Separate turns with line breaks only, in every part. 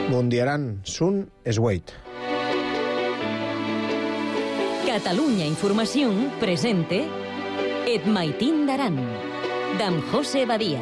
Mundiaran Sun Esweit.
Catalunya Información presente Et Maitín d'Aran, d'en José Badia.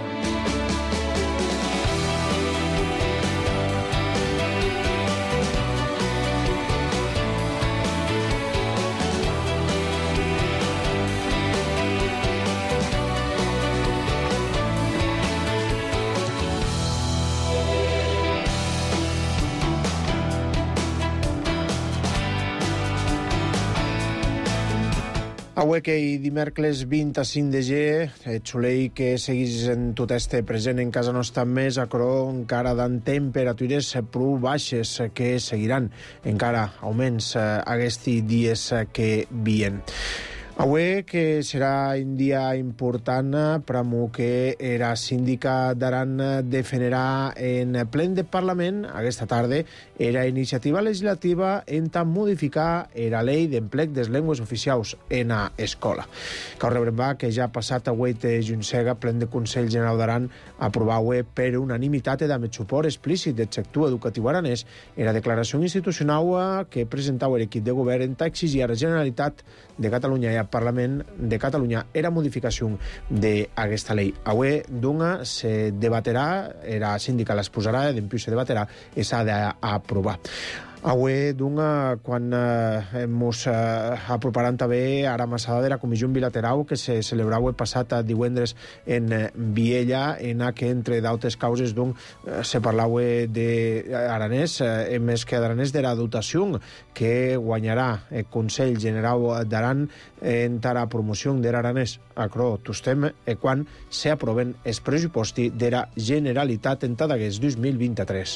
Avui que dimecres 25 de gener, el solell que seguís en tot este present en casa nostra més, acrò encara dan temperatures prou baixes que seguiran encara augments aquests dies que vien. Avui que serà un dia important per a que era síndica d'Aran defenderà en plen de Parlament aquesta tarda era iniciativa legislativa en modificar la llei d'emplec des llengües oficials en a escola. Cal rebrembar que ja ha passat avui de Junsega plen de Consell General d'Aran aprovar avui per unanimitat i amb suport explícit del sector educatiu aranès la declaració institucional que presentava l'equip de govern en exigir a la Generalitat de Catalunya i al Parlament de Catalunya era modificació d'aquesta llei. Avui, d'una, se debaterà, la síndica l'exposarà, dempuix se debaterà i s'ha d'aprovar. Avui, d'una, quan ens aproparan també a la massada de la Comissió Bilateral que se celebrava passat divendres en Viella, en què, entre d'altres causes, se parlava d'aranès, més que d'aranès, de la dotació que guanyarà el Consell General d'Aran en la promoció de l'aranès. Acrò, tostem, quan s'aproven els pressupostos de la Generalitat en aquest 2023.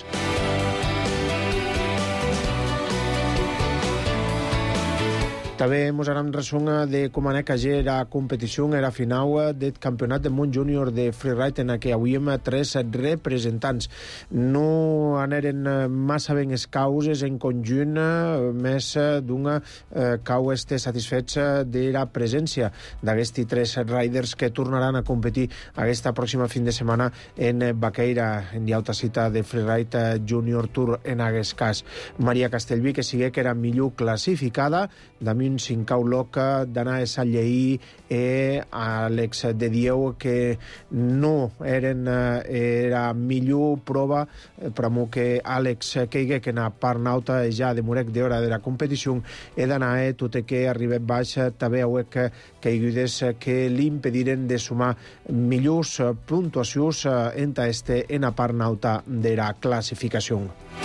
També ens harem resum de com anava la competició en la final del Campionat del Món Júnior de Freeride en què avui hem 3 representants. No anaren massa ben les causes en conjunt, més d'una cau satisfets de la presència d'aquests 3 riders que tornaran a competir aquesta pròxima fin de setmana en Baqueira, en l'alta cita de Freeride Junior Tour en aquest cas. Maria Castellví, que sigue que era millor classificada, Damien Sincau Loca, Danae Salleí i Àlex de Dieu, que no eren la millor prova per a que Àlex Keige, que en la part nauta ja de Murec d'hora de la competició, i Danae, tot i que arribet baix, també hauek caigudes que li impediren de sumar millors puntuacions en la part nauta de la classificació.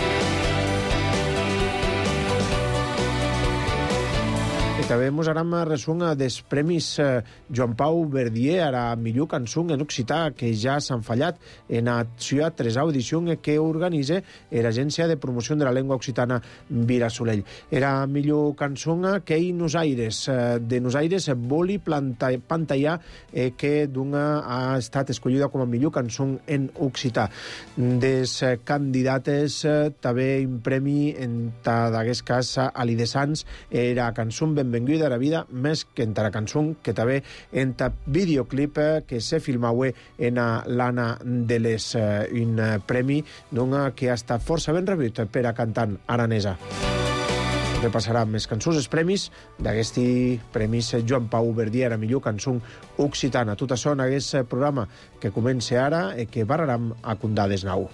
També ens harem resum dels premis Joan Pau Verdier a la millor cançó en occità que ja s'han fallat en la seva 3a edició que organitza l'Agència de Promoció de la Llengua Occitana Vila-Solell. Era millor cançó que Nosaires, de Nosaires Voli Pantallar, que ha estat escollida com a millor cançó en occità. Des candidates també un premi en d'aquest cas a l'Idesans era cançó Benvinguda a la vida, més que en la cançó, que també en el videoclip que se filmava en l'Anna de les, un premi que ha estat força ben rebut per a cantant aranesa. Repassarà més cançons, els premis d'aquest premis Joan Pau Verdier, la millor cançó occitana. Tot això en aquest programa que comença ara i que barrarem a Condades Nou.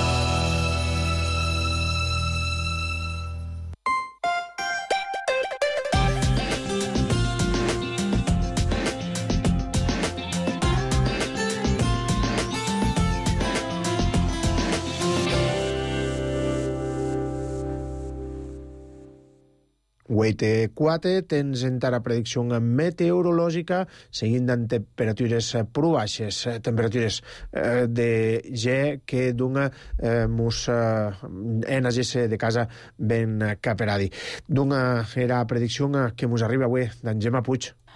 Huete 4, tens encara predicció meteorològica, seguint amb temperatures prou baixes, temperatures de G que dona mos enes de casa ben caperadi. Dona era predicció que mos arriba avui d'en Gemma Puig.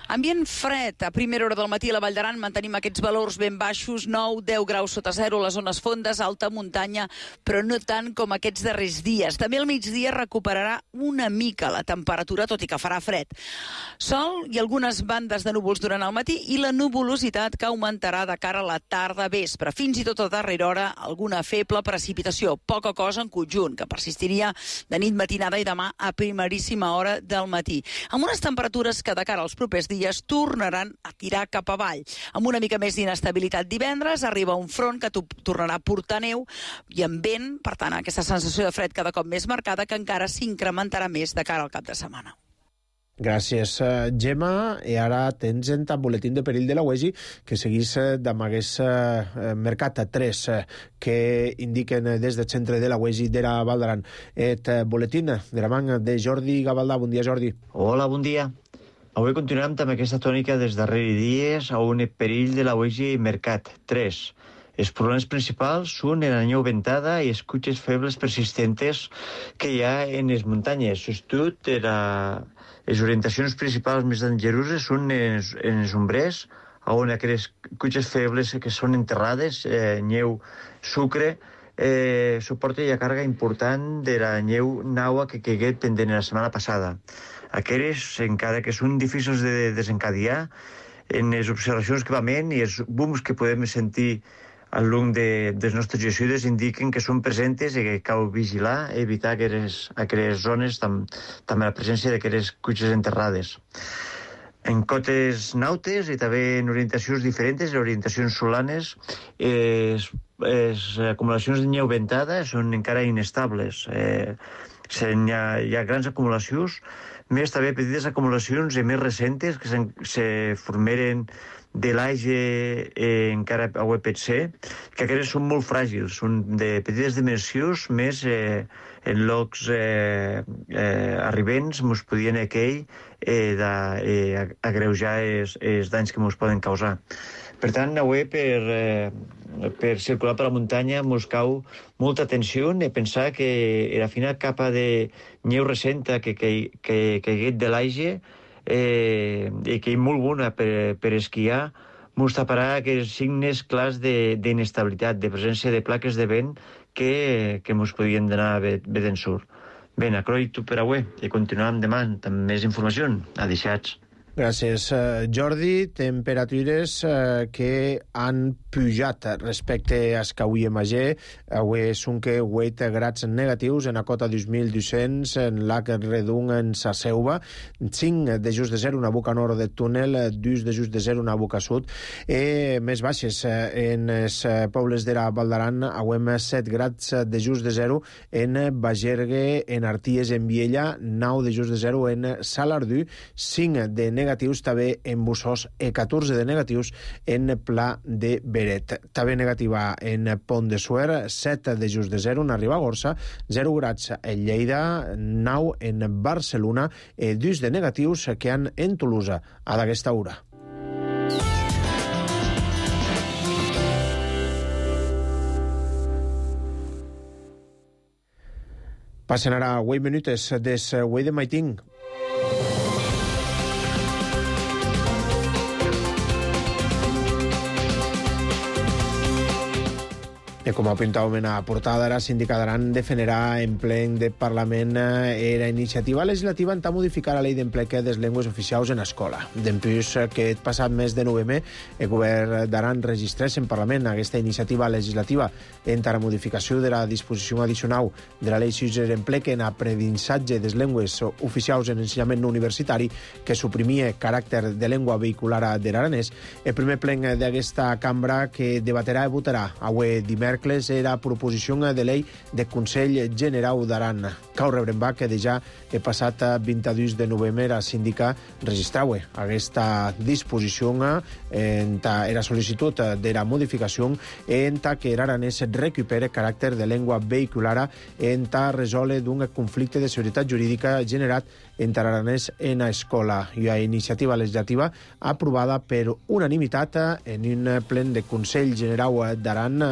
Ambient fred. A primera hora del matí a la Vall d'Aran mantenim aquests valors ben baixos, 9-10 graus sota zero a les zones fondes, alta muntanya, però no tant com aquests darrers dies. També al migdia recuperarà una mica la temperatura, tot i que farà fred. Sol i algunes bandes de núvols durant el matí i la nuvolositat que augmentarà de cara a la tarda vespre. Fins i tot a darrera hora alguna feble precipitació, poca cosa en conjunt, que persistiria de nit, matinada i demà a primeríssima hora del matí. Amb unes temperatures que de cara als propers dies tornaran a tirar cap avall. Amb una mica més d'inestabilitat divendres, arriba un front que tornarà a portar neu i amb vent, per tant, aquesta sensació de fred cada cop més marcada que encara s'incrementarà més de cara al cap de setmana.
Gràcies, Gemma. I ara tens en el boletín de perill de la UEGI que seguís d'amagués Mercat 3 que indiquen des del centre de la UEGI de la Val d'Aran. Et boletín de la mà de Jordi Gavaldà. Bon dia, Jordi.
Hola, bon dia. Avui continuem amb aquesta tònica dels darrers dies a un perill de la UEGI Mercat 3. Els problemes principals són la neu ventada i escutxes febles persistentes que hi ha en les muntanyes. Sobretot, les orientacions principals més dangeroses són en els ombrers, on aquelles escutxes febles que són enterrades, neu, sucre, suporta la càrrega important de la neu naua que caigué pendent la setmana passada. Aquelles, encara que són difícils de desencadenar, en les observacions que vam i els booms que podem sentir al long dels nostres geocides indiquen que són presentes i que cal vigilar, evitar aquelles zones amb la presència d'aquelles cutxes enterrades. En cotes nautes i també en orientacions diferents, orientacions solanes, les acumulacions de neu ventada són encara inestables. Hi ha grans acumulacions, més també petites acumulacions més recentes que se formeren de l'AIGE encara a UPC, que aquestes són molt fràgils, són de petites dimensions, més en llocs arribents ens podien agreujar els danys que ens poden causar. Per tant, avui, per circular per la muntanya, ens cau molta atenció i pensar que la fina capa de neu recenta que caiguet de l'AIGE i que és molt bona per esquiar, ens taparà aquests signes clars d'inestabilitat, de presència de plaques de vent que ens podien donar bé d'ensurt. Bé, acroït per avui i continuem demà amb més informació. Adéixats.
Gràcies, Jordi. Temperatures que han pujat respecte a Escauí i Magé. Avui són que 8 grads negatius en la cota 2.200, en Lac Redung, en Sa Selva, 5 de just de 0 una boca nord de túnel, 2 de just de 0 una boca sud, més baixes en els pobles de la Val d'Aran. Avui 7 grads de just de 0 en Bagergue, en Arties, en Viella, 9 de just de 0 en Salardú, 5 de negatius també en Bussós i 14 de negatius en Pla de Beret. També negativa en Pont de Suert, 7 de just de 0 en Ribagorça, 0 grads en Lleida, 9 en Barcelona i 2 de negatius que han en Tolosa a d'aquesta hora. Passen ara 8 minuts des Way de Maiting. Com apuntàvem a la portada, la Síndica d'Aran defenderà en plen de Parlament la iniciativa legislativa en modificar la llei d'empleque de les llengües oficials en escola. D'empús que el passat mes de novembre el govern d'Aran registrés en Parlament aquesta iniciativa legislativa en la modificació de la disposició addicional de la llei 6 d'empleque en aprenentatge de les llengües oficials en ensenyament universitari que suprimia caràcter de llengua vehicular de l'aranès. El primer plen d'aquesta cambra que debaterà i votarà avui dimecres era proposició de llei del Consell General d'Aran. Cau rebrembar que ja el passat 22 de novembre la síndica registrava aquesta disposició en la sol·licitud de la modificació en que l'aranès recupere caràcter de llengua vehicular en resoldre d'un conflicte de seguretat jurídica generat entre l'aranès en escola. Hi ha iniciativa legislativa aprovada per unanimitat en un plen de Consell General d'Aran celebrat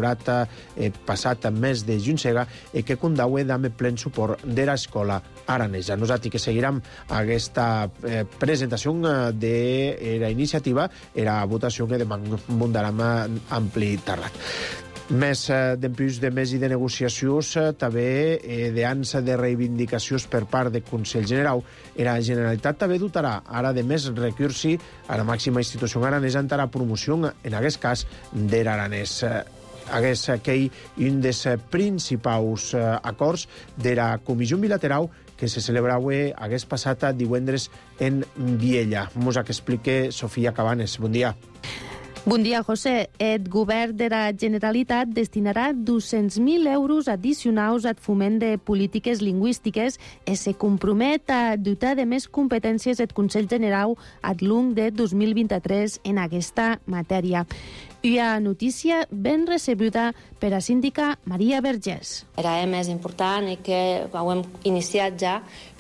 celebrat passat mes de juny e que condaue damb plen suport dera escola aranesa. Nosaltres que seguirem aquesta presentació de la iniciativa, era votació que demandarem ampli tardat. Més d'empús de mes i de negociacions, també d'ans de reivindicacions per part del Consell Generau. La Generalitat també dotarà ara de més recursos a la màxima institució aranesa en la promoció, en aquest cas, de l'aranès. Hagués aquell un dels principals acords de la comissió bilateral que se celebrava aquest passat divendres en Viella. Mos explica Sofia Cabanes. Bon dia.
Bon dia, José. El govern de la Generalitat destinarà 200.000 euros addicionals al foment de polítiques lingüístiques i se compromet a dotar de més competències el Consell Generau a l'any de 2023 en aquesta matèria. Una notícia ben recebuda per la síndica Maria Vergés.
Era més important i que hem iniciat ja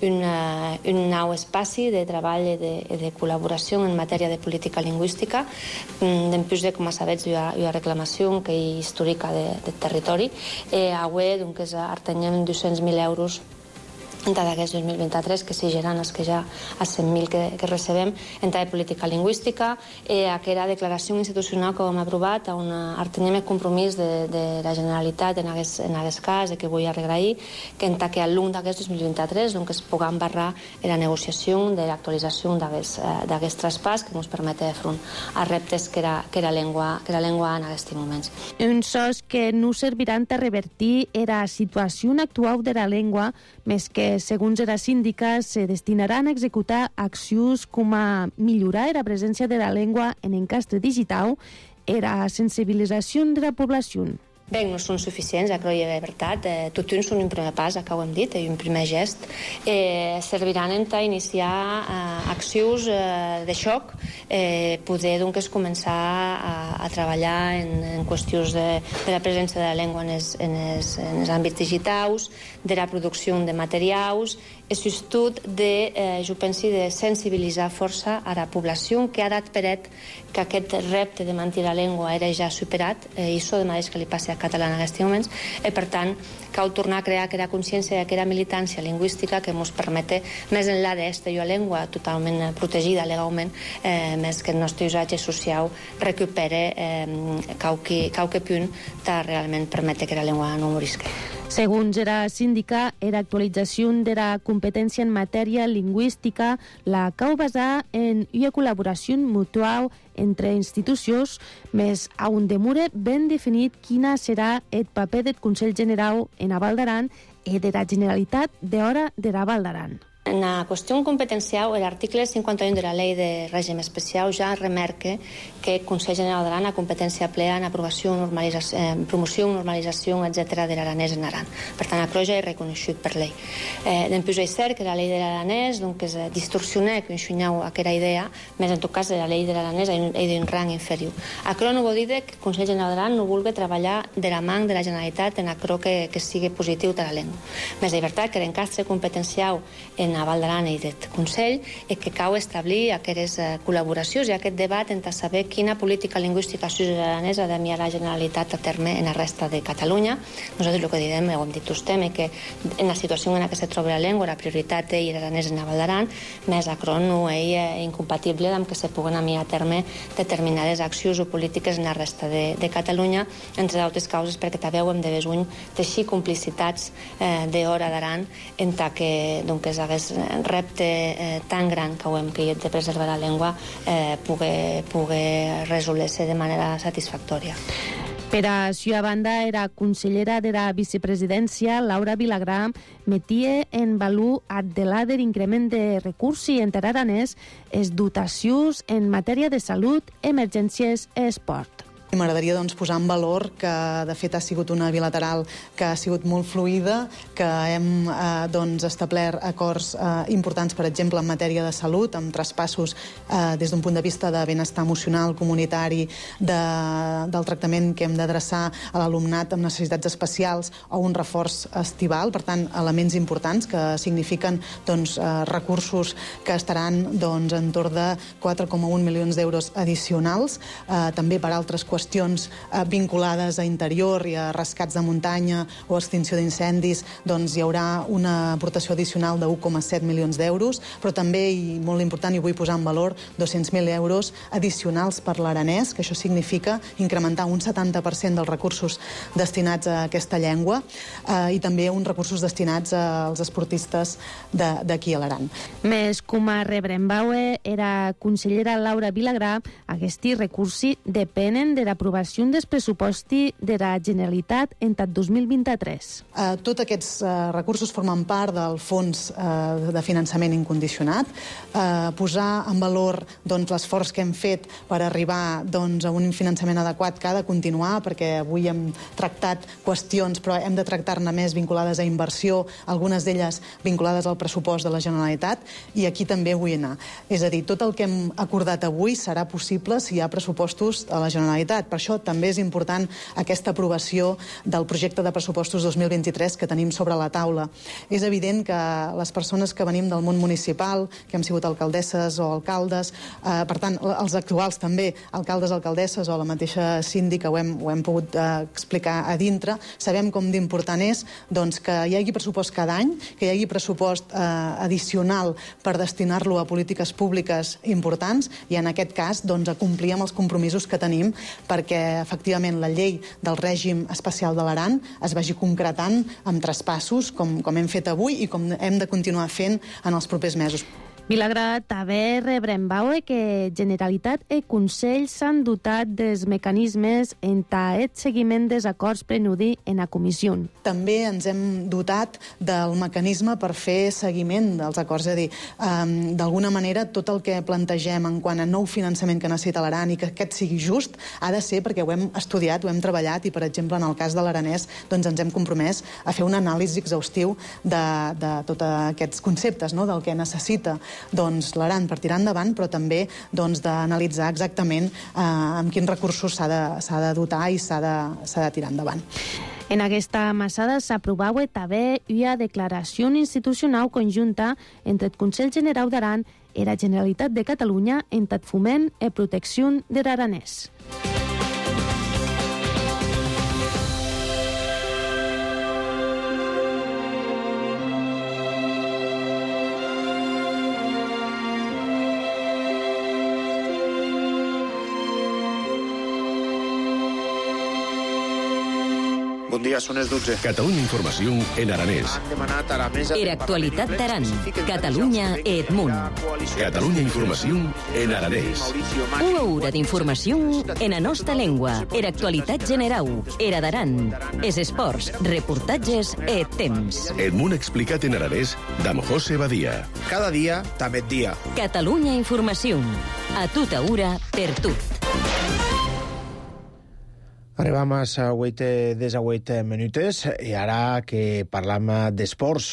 un nou espai de treball i de col·laboració en matèria de política lingüística. Després de, com sabeu, hi ha reclamació que hi històrica del territori. Avui artenyem 200.000 euros en d'aquest 2023, que sigueran els que ja a 100.000 que recebem en de política lingüística. Aquella declaració institucional que hem aprovat, on tenim el compromís de la Generalitat en aquest cas, que vull agrair, que en que a l'un d'aquest 2023 es pugui barrar la negociació de l'actualització d'aquest traspàs que ens permet fer front a reptes que la llengua en aquests moments.
Uns sos que no serviran per revertir la situació actual de la llengua, més que segons la síndica, se destinaran a executar accions com a millorar la presència de la llengua en encastre digital i la sensibilització de la població.
Bé, no són suficients, crec que és veritat. Tots són un primer pas, que ho hem dit, un primer gest. Serviran a iniciar accions de xoc, poder començar a treballar en qüestions de la presència de la llengua en els àmbits digitals, de la producció de materials, i sobretot jo penso, de sensibilitzar força a la població que ha d'adperet que aquest repte de mantenir la llengua era ja superat, i això de mateix que li passi a català en aquests moments, i per tant cal tornar a crear aquella consciència i aquella militància lingüística que ens permete, més enllà d'esta llengua totalment protegida legalment, més que el nostre usatge social recupere qualque punt que realment permete que la llengua no morisca.
Segons la síndica, l'actualització de la competència en matèria lingüística la cal basar en una col·laboració mutual entre institucions, més on demure ben definit quina serà el paper del Consell Generau en la Val d'Aran i de la Generalitat d'hora de la Val d'Aran.
En la qüestió competencial, l'article 51 de la Llei de Règim Especial ja remarca que el Consell General d'Aran ha competència plena en aprovació, promoció, normalització, etc. de l'aranès en Aran. Per tant, això ja és reconegut per llei. Després és cert que la llei de l'aranès es distorsiona aquella idea, més en tot cas la llei de l'aranès és d'un rang inferior. Això no vol dir que el Consell General d'Aran no vulgui treballar de la mà de la Generalitat en allò que sigui positiu de la llengua. Més és veritat que l'encastre competencial en la Val d'Aran i del Consell és que cal establir aquestes col·laboracions i aquest debat entre saber quina política lingüística aranesa ha d'enviar la Generalitat a terme en la resta de Catalunya. Nosaltres el que direm, ho hem dit vostè, és que en la situació en què se troba la llengua, la prioritat és l'aranès en la Val d'Aran, més això no és incompatible amb que se puguen enviar a terme determinades accions o polítiques en la resta de Catalunya, entre d'altres causes perquè també ho hem de besuny teixir complicitats d'hora d'Aran en tant que hagués repte tan gran que hi ha de preservar la llengua pugui resoldre-se de manera satisfactòria.
Per a la banda, la consellera de la vicepresidència, Laura Vilagrà, metia en valor adelar de l'increment de recursos en aranès les dotacions en matèria de salut, emergències i esport.
M'agradaria posar en valor que, de fet, ha sigut una bilateral que ha sigut molt fluida, que hem establert acords importants, per exemple, en matèria de salut, amb traspassos des d'un punt de vista de benestar emocional, comunitari, del tractament que hem d'adreçar a l'alumnat amb necessitats especials o un reforç estival. Per tant, elements importants que signifiquen recursos que estaran entorn de 4,1 milions d'euros addicionals, també per altres qüestions qüestions vinculades a interior i a rescats de muntanya o extinció d'incendis, doncs hi haurà una aportació addicional de 1,7 milions d'euros, però també, i molt important, i vull posar en valor, 200.000 euros addicionals per l'Aranès, que això significa incrementar un 70% dels recursos destinats a aquesta llengua i també uns recursos destinats als esportistes d'aquí a l'Aran.
Més com a rebrembaue, era consellera Laura Vilagrà, aquests recursos depenen de l'aprovació dels pressupostos de la Generalitat en tot 2023.
Tots aquests recursos formen part del fons de finançament incondicionat. Posar en valor l'esforç que hem fet per arribar a un finançament adequat que ha de continuar, perquè avui hem tractat qüestions, però hem de tractar-ne més vinculades a inversió, algunes d'elles vinculades al pressupost de la Generalitat, i aquí també vull anar. És a dir, tot el que hem acordat avui serà possible si hi ha pressupostos a la Generalitat. Per això també és important aquesta aprovació del projecte de pressupostos 2023 que tenim sobre la taula. És evident que les persones que venim del món municipal, que hem sigut alcaldesses o alcaldes, per tant, els actuals també, alcaldes, alcaldesses o la mateixa síndica, ho hem pogut explicar a dintre, sabem com d'important és que hi hagi pressupost cada any, que hi hagi pressupost addicional per destinar-lo a polítiques públiques importants i, en aquest cas, a complir amb els compromisos que tenim perquè, efectivament, la llei del règim especial de l'Aran es vagi concretant amb traspassos, com hem fet avui i com hem de continuar fent en els propers mesos.
Vilagrà també rebrembaue que Generalitat i Consell s'han dotat dels mecanismes en el seguiment dels acords prenudi en la comissió.
També ens hem dotat del mecanisme per fer seguiment dels acords, és a dir, d'alguna manera tot el que plantegem en quant a nou finançament que necessita l'Aran i que aquest sigui just ha de ser perquè ho hem estudiat, ho hem treballat i, per exemple, en el cas de l'Aranès ens hem compromès a fer un anàlisi exhaustiu de tots aquests conceptes, del que necessita l'Aran per tirar endavant, però també d'analitzar exactament amb quins recursos s'ha de dotar i s'ha de tirar endavant.
En aquesta massada s'aprovava també una declaració institucional conjunta entre el Consell Generau d'Aran i la Generalitat de Catalunya en el foment i protecció de l'aranès.
Bon dia, són les 12.
Catalunya Informació en aranès.
Era actualitat d'Aran. Catalunya et Munt.
Catalunya Informació en aranès.
Una hora d'informació en la nostra llengua. Era actualitat generau. Era d'Aran. És esports, reportatges et temps.
El Munt explicat en aranès d'Am José Badia.
Cada dia, també dia.
Catalunya Informació. A tota hora, per tot.
Arribam a les 8 minutes i ara que parlam d'esports.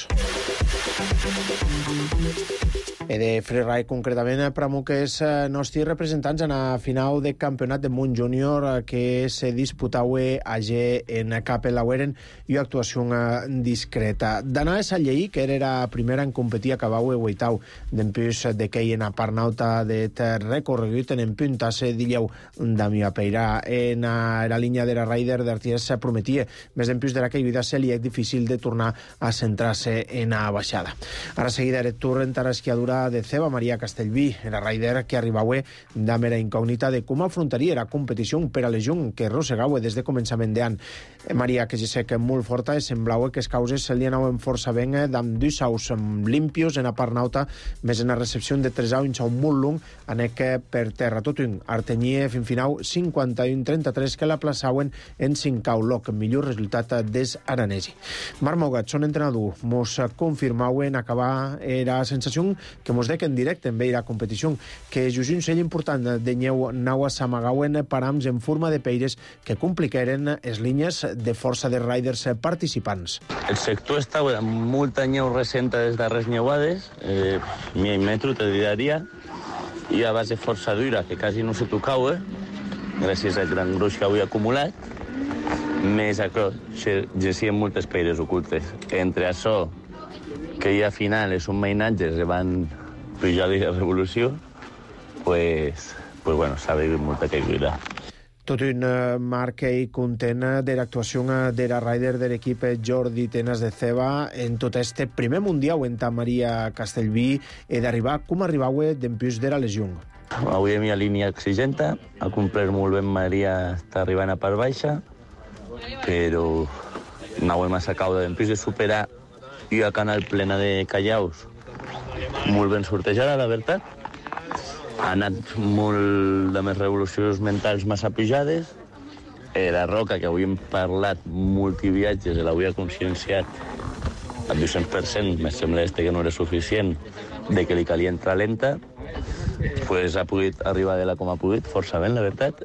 De freeride, concretament, pramo que és nostres representants en la final de campionat de Munt Júnior que se disputava allí en Capellaueren i una actuació discreta. D'anar a Llei, que era la primera en competir, acabava vuitau d'empús de que en la part nauta de recorregut en puntasse d'illeu Damià Peirà. En la línia de la Rider d'Arties prometia més d'empús de la caiguda se li és difícil de tornar a centrar-se en la baixada. Ara seguida el tour en l'esquiadura de Ceba Maria Castellví, la rider que arribava de mera incògnita de com afrontaria la competició per a l'Ejun que rosegava des de començament d'any. Maria, que ja sé que molt forta, semblava que les causes se li anaven força ben amb dos saus limpios en la part nauta, més en la recepció de 3 anys a un molt long, anec per terra. Tot un artenyia fin final 51-33 que la plaçaven en 5 loc, millor resultat des aranesi. Marc Mogat, son entrenador, mos confirmaven acabar la sensació que mos dec en directe en veure la competició, que és un sell important de nyeu naua s'amagauen params en forma de peires que compliqueren les línies de força de riders participants.
El sector estava amb molta nyeu recent des darrers nyeuades, mig metro, te diria, i a base força dura, que quasi no se tocava, gràcies al gran gruix que havia acumulat, més això, gesien moltes peires ocultes. Entre això, que ja al final els mainatges van pujar de revolució, pues bueno, s'ha vist molta caiguda.
Tot un marc i content de l'actuació de la rider de l'equip Jordi Tenas de Ceba en tot este primer mundial en Maria Castellví e d'arribar com arribava d'empús de la lesió.
Avui a mi línia exigenta, ha complert molt ben Maria, està arribant a part baixa, però no hem assacat d'empús de superar i a canal plena de callaus. Molt ben sortejada, la veritat. Ha anat molt de més revolucions mentals massa pujades. La Roca, que avui hem parlat multiviatges, l'avui ha conscienciat al 200%, me sembla que no era suficient, de que li calia entrar lenta, pues ha pogut arribar d'ella com ha pogut, força ben, la veritat.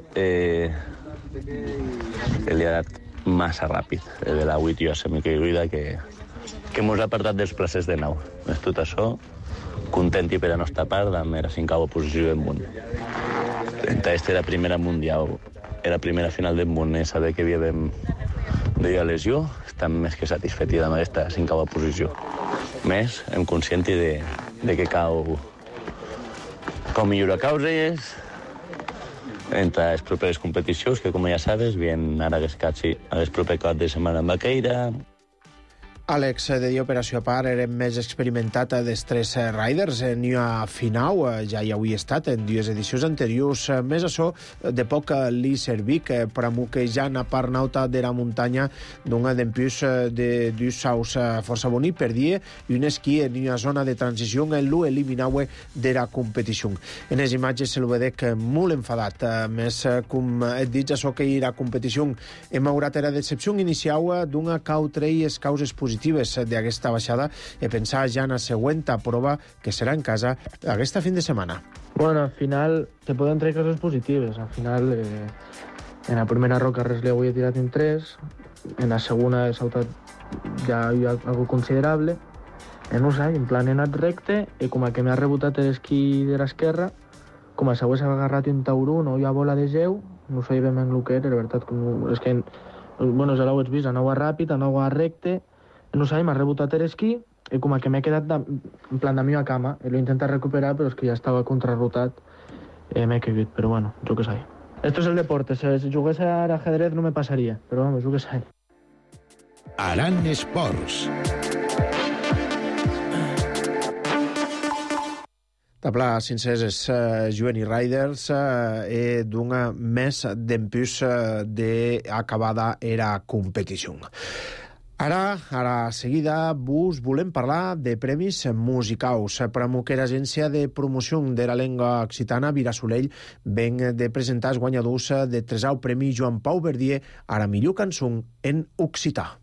Li ha anat massa ràpid. De l'avui, tio, semicaiguda, que mos ha apartat dels places de nau. És tot això, contenti per la nostra part amb la 5ª posició del món. Aquesta era la primera mundial, era la primera final del món, saber que havíem de lesió, estem més que satisfets amb aquesta 5ª posició. Més, em conscienti de que cal millorar causes entre les properes competicions, que com ja sabes, bien ara que el proper cap de setmana amb Baqueira.
Àlex, de dir operació a part, era més experimentat dels 3 riders. N'hi ha final, ja hi havia estat en 2 edicions anteriors. Més això, de poc li servic per amuquejant a part nauta de la muntanya d'un d'empús de 2 saus força bonic per dia i un esquí en una zona de transició en l'u eliminau de la competició. En les imatges se lo vedec molt enfadat. Més, com et dic, això que la competició hem haurat la decepció inicial d'una cautrei causes positives d'aquesta baixada i pensar ja en la següent prova que serà en casa aquesta fin de setmana.
Bueno, al final se poden treure coses positives. Al final, en la primera roca res li avui he tirat en 3, en la segona he saltat ja hi ha algo considerable. No sé, en plan he anat recte i com que m'ha rebotat l'esquí de l'esquerra, com a s'hagués agarrat un tauró, no hi ha bola de geu, no sé ben el que era, la veritat, és que, bueno, ja l'heu vist, anava ràpid, anava recte, no sé, m'ha rebotat l'esquí i com que m'he quedat en plan de mi a cama, l'he intentat recuperar, però és que ja estava contrarrotat, m'he caigut, però bueno, jo què sé. Esto es el deporte, si jugués a l'ajedrez no me passaria, però vamos, jo què sé.
Aran Esports.
Tabla Cinceses Juvenil Riders d'una més d'empús d'acabada era competició. Ara seguida vos volem parlar de premis musicals. Per a que l'agència de promoció de la llengua occitana, Virasolell, ven de presentar els guanyadors de 3è Premi Joan Pau Verdier a la millor cançó en occità.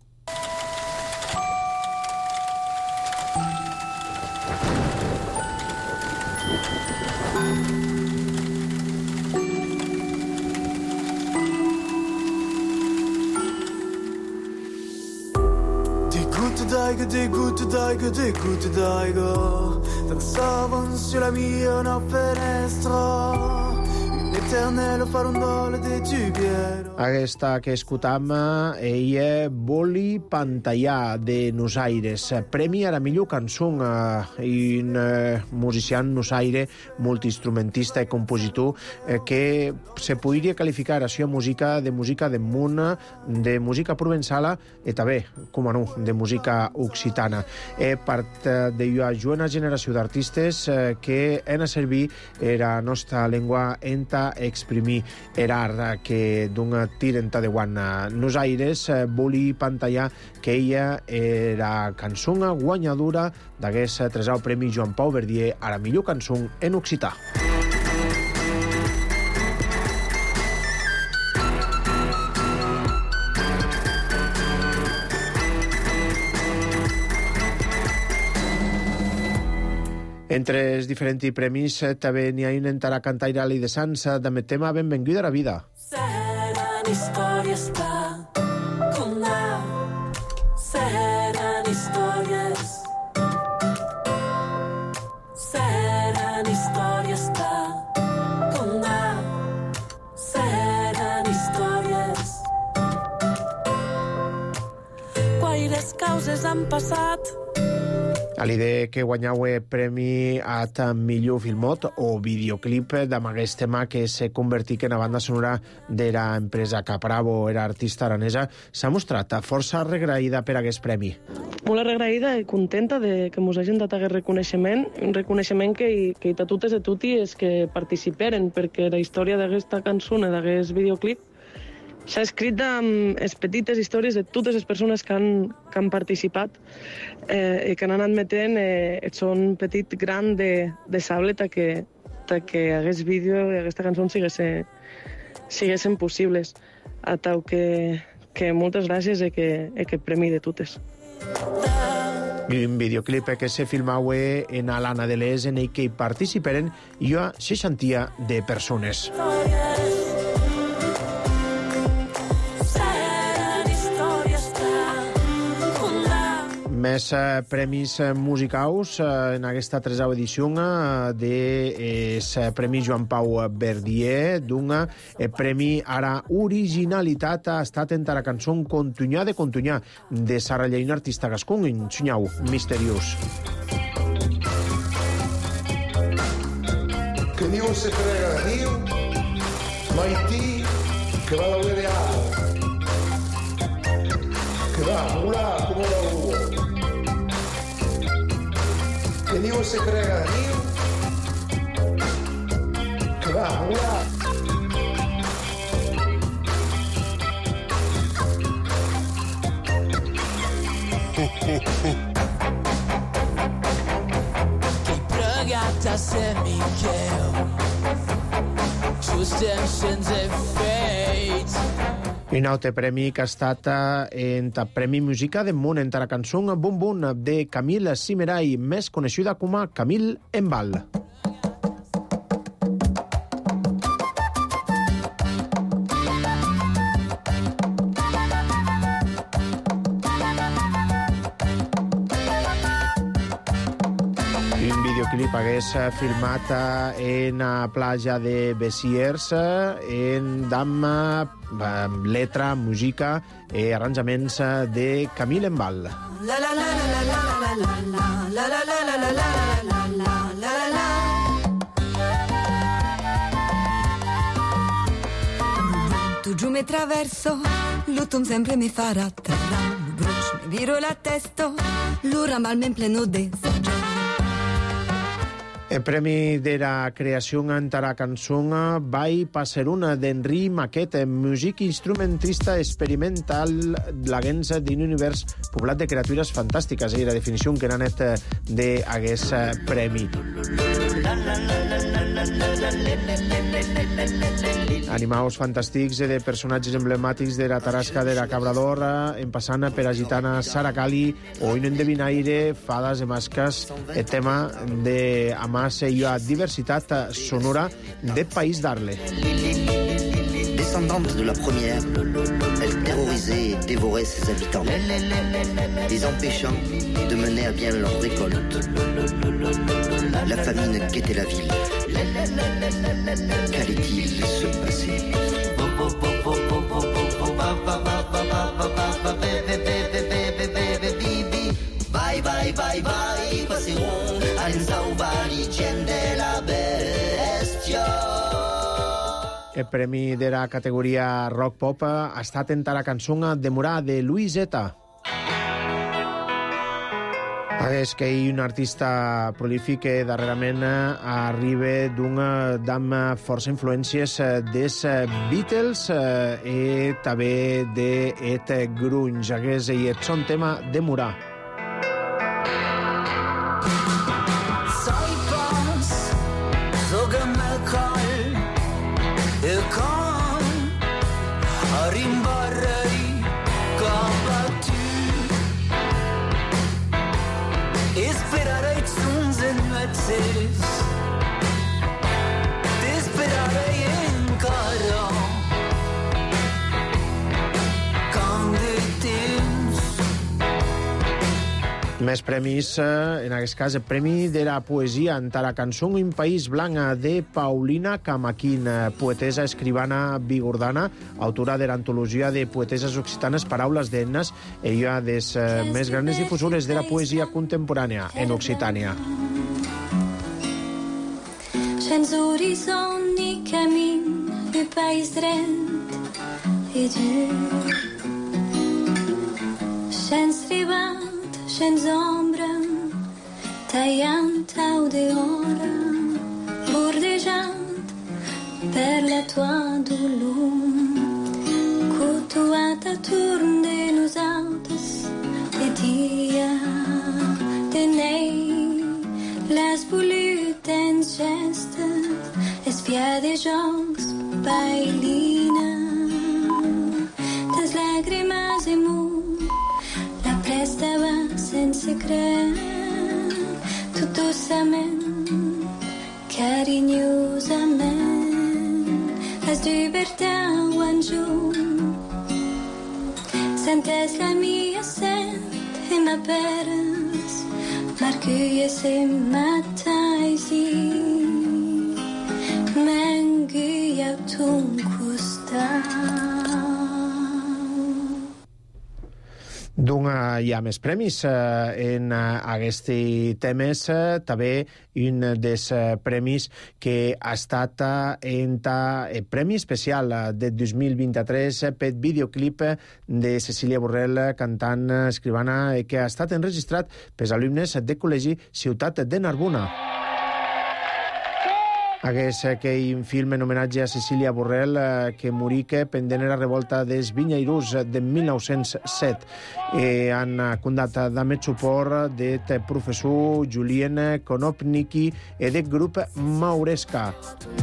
Des gouttes d'aigua dansaven sur la mia una finestra, un'eternelle farandole de tubiero.
Aquesta que escoltam ella Voli Pantallà de Nosaires, premi a la millor cançó, i un musicià nosaire, multiinstrumentista i compositor que se podria qualificar així a música de munt, de música provençala i també, com no, de música occitana. Part d'una jovent generació d'artistes que han a servir la nostra llengua enta exprimir l'art que d'un tirenta de guant. Nosaires Voli Pantallà, que ella era cançó guanyadora d'aquest 3è Premi Joan Pau Verdier a la millor cançó en occità. Entre els diferents premis també n'hi ha un entarà cantaire de Sants de tema Benvinguda a la vida.
Seran històries seran històries seran històries seran històries. Quaires causes han passat.
A l'idea que guanyau premi a millor filmot o videoclip d'amaguest tema que se convertit en la banda sonora de la empresa Capravo, era artista aranesa, s'ha mostrat força regraïda per aquest premi.
Molt regraïda i contenta de que mos hagin dat aquest reconeixement, un reconeixement que a totes i totes que participeren, perquè la història d'aquesta cançó, d'aquest videoclip, s'ha escrit amb les petites històries de totes les persones que han participat i que han anat metent un petit gran de sable que aquest vídeo i aquesta cançó siguessin possibles. A tau que moltes gràcies i que premi de totes.
Un videoclip que se filmau en Alana de l'Es en el que hi participaren i a 60 de persones. Més premis musicals en aquesta tercera edició dels Premis Joan Pau Verdier, d'un premi a la originalitat ha estat en la cançó Contunyà de Contunyà, de Sarallà, un artista gascon, en Xunyau, misteriós.
Que ni un se frega de niu, Maití, que va a de algo, que va a volar como la uva. Que ni un se crega de niu, que va a volar.
Qui pregata se Miquel, just em sense feit.
Un altre premi que ha estat en el Premi Música del Món en la cançó Bum Bum de Camille Simerai, més coneixida com a Camille Embal. Un videoclip hagués filmat en la platja de Besiers, amb letra, música i arranjaments de Camille Embal.
Tu giù mi traverso, l'autunno sempre mi farà terra, brucio, mi viro la testa, l'ora mal in pleno desaggio.
El premi de la creació en la cançó Vai Passeruna d'Henri Maquet, músic instrumentista experimental laguens d'un univers poblat de criatures fantàstiques, i la definició que n'ha anat d'aquest premi. Animals fantàstics de personatges emblemàtics de la Tarasca de la Cabra d'Or, en passant per a gitana Sara Cali o un endevinaire, fades de masques, el tema de Amas i la diversitat sonora del País d'Arle.
Descendante de la première, elle terrorisait et dévorait ses habitants, les empêchant de mener à bien leur récolte. La famine guettait la ville. Qu'allait-il se passer? Vai, vai, vai, vai, passeront a l'insauvarigent de la bestia.
El premi de la categoria rock-pop ha estat en la cançó Demorar, de Luiseta. És que hi un artista prolífic que darrerament arriba amb força influències dels Beatles i també d'et grunge. Aquest és son tema Demorar.
Soy pas, sóc amb el coll, el con, arrimbarrei cap a tu. Esperarei uns ennueces, t'esperarei encara. Quand de temps
Més premis, en aquest cas, el Premi de la Poesia en la cançó Un País Blanc de Paulina Camaquín, poetesa escribana bigordana, autora de l'antologia de poeteses occitanes Paraules d'Ennes, ella des més grans difusores de la poesia contemporània en Occitània.
Gens horizon ni camin, un país dret i dur. Gens ribat, gens ombra, tallant au dehora, bordejant per la tua dolor. Cotuat a torn de nosaltres, de dia, de nei, les volutens gestes, espiar de jocs, bailina, des làgrimes i mur, la prestava sense creure, tot dossament, carinyosament, les llibertat en junt. Sentes la mia set i m'aperes, marquilles i mataisi, m'engui a ton costat.
Hi ha més premis en aquests temes, també un dels premis que ha estat en el Premi Especial de 2023 per videoclip de Cecília Borrell, cantant escrivana, que ha estat enregistrat pels alumnes del Col·legi Ciutat de Narbona. Aquell film en homenatge a Cecília Borrell, que morí pendent la revolta dels vinyairus de 1907. Han condat amb el suport del professor Julien Konopnicki i del grup Mauresca.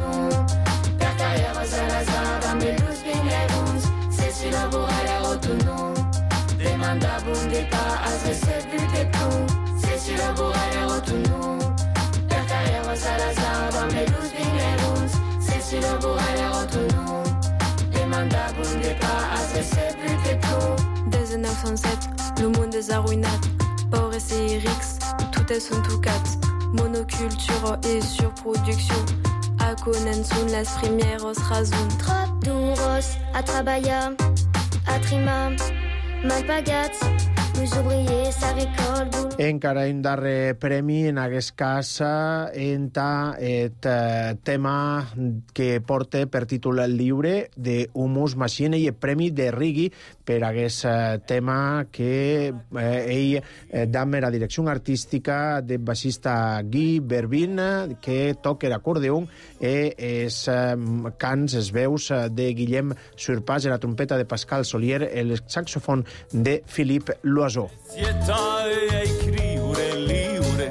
Des de 907, le monde és arruïnat. Pobres i rics, totes són tocats. Monoculture i surproducció. A Conan són les primeres raons.
Trop duros a treballar, a trimar, mal pagats. Els obrers s'arrecolen.
Encara un darrer premi, en aquest cas, en el tema que porta per títol lliure de Humus Machine i el Premi de Rigui per aquest tema que ell dama la direcció artística del baixista Guy Berbin, que toca l'acordeon, i els cants, els veus de Guillem Surpàs, la trompeta de Pascal Solier, el saxofon de Philippe Loiseau.
Scrivere liure,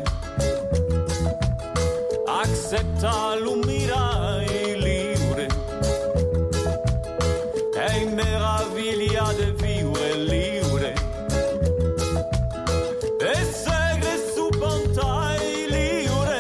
accepta l'umirai liure, è meraviglia de vivere liure, e segre su pontai liure,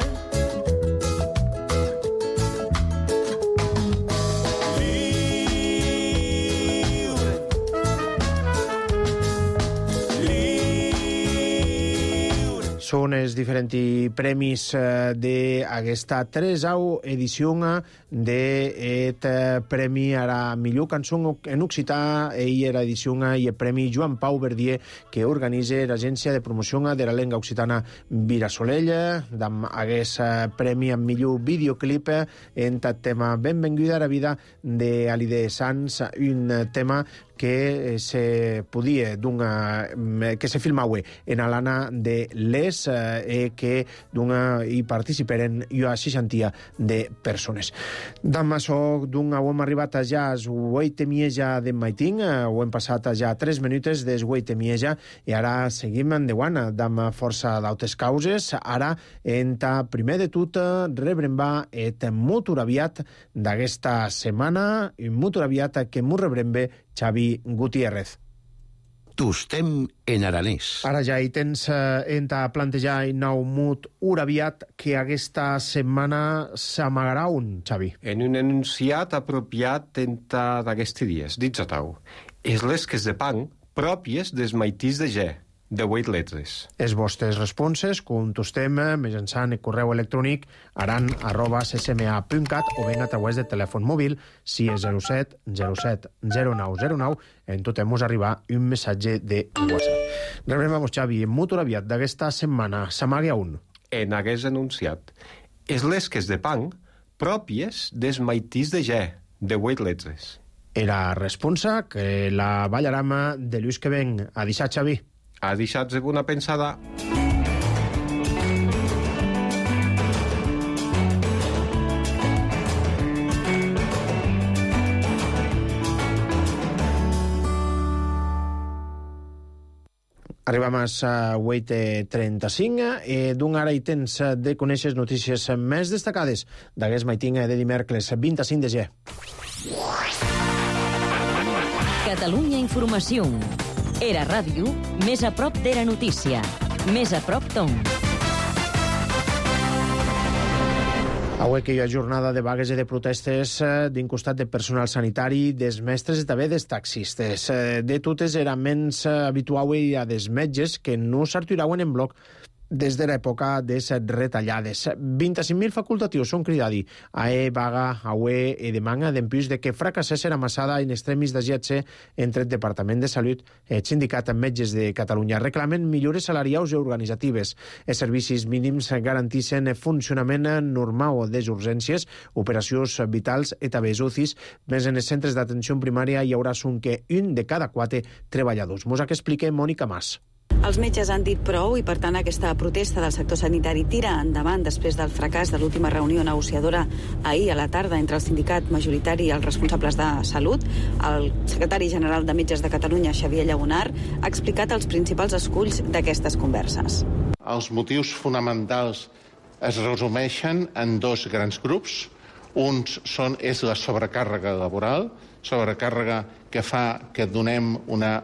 Són els diferents premis d'aquesta 3a edició del Premi a la millor cançó en occità i l'edició i el Premi Joan Pau Verdier, que organitza l'Agència de Promoció de la Llengua Occitana Virasolell, amb aquest premi amb millor videoclip en el tema Benvinguda a la vida d'Alide Sanz, un tema que se podia que se filmava en l'Anna de l'Es que hi participaren a 60 de persones. Amb això hem arribat ja a les 8:30 del matí, ho hem passat ja 3 minuts des 8:30 i ara seguim endavant amb força d'altres causes. Ara, primer de tot, rebrem el molt aviat d'aquesta setmana, un molt aviat que m'ho rebrem bé Xavi Gutiérrez.
Tostem en aranès.
Ara ja hi tens a plantejar un nou mut aviat que aquesta setmana s'amagarà un, Xavi.
En un enunciat apropiat d'aquests dies, dits a tau. És les que de pan pròpies dels maitís de G. de 8 letres.
Els vostres responses contestem mitjançant el correu electrònic aran@ccma.cat o ben a través del telèfon mòbil 607 07 0909. En tot mos arribar un missatge de WhatsApp. Rebrem a vos, Xavi, en molt aviat d'aquesta setmana. S'amaga un.
En hagués anunciat és l'esques de pan pròpies des maitís de G, de 8 letres.
Era responsa que la ballarama de Lluís que ven. A deixar, Xavi.
A deixar-se una pensada.
Arribam a 8:35. D'un ara i temps de conèixer notícies més destacades d'aquest maitín de dimecres 25 de gener.
Catalunya Informació. Era ràdio, més a prop d'Era Notícia. Més a prop Tom.
Avui que hi ha jornada de vagues i de protestes d'un costat de personal sanitari, dels mestres i també dels taxistes. De totes era menys habitual a dels metges que no s'arturaven en bloc des de l'època de les retallades. 25.000 facultatius són cridadi a vaga avui i demana d'empús de que fracassés la massada in extremis d'agència entre el Departament de Salut i el Sindicat amb Metges de Catalunya. Reclamen millores salarials i organitzatives. Els servicis mínims garantissin el funcionament normal des urgències, operacions vitals i també UCIs. Més en els centres d'atenció primària hi haurà que un de cada 4 treballadors. Mos que explica Mònica Mas.
Els metges han dit prou i, per tant, aquesta protesta del sector sanitari tira endavant després del fracàs de l'última reunió negociadora ahir a la tarda entre el sindicat majoritari i els responsables de salut. El secretari general de Metges de Catalunya, Xavier Llagunar, ha explicat els principals esculls d'aquestes converses.
Els motius fonamentals es resumeixen en 2 grans grups. Uns és la sobrecàrrega laboral, sobrecàrrega que fa que donem una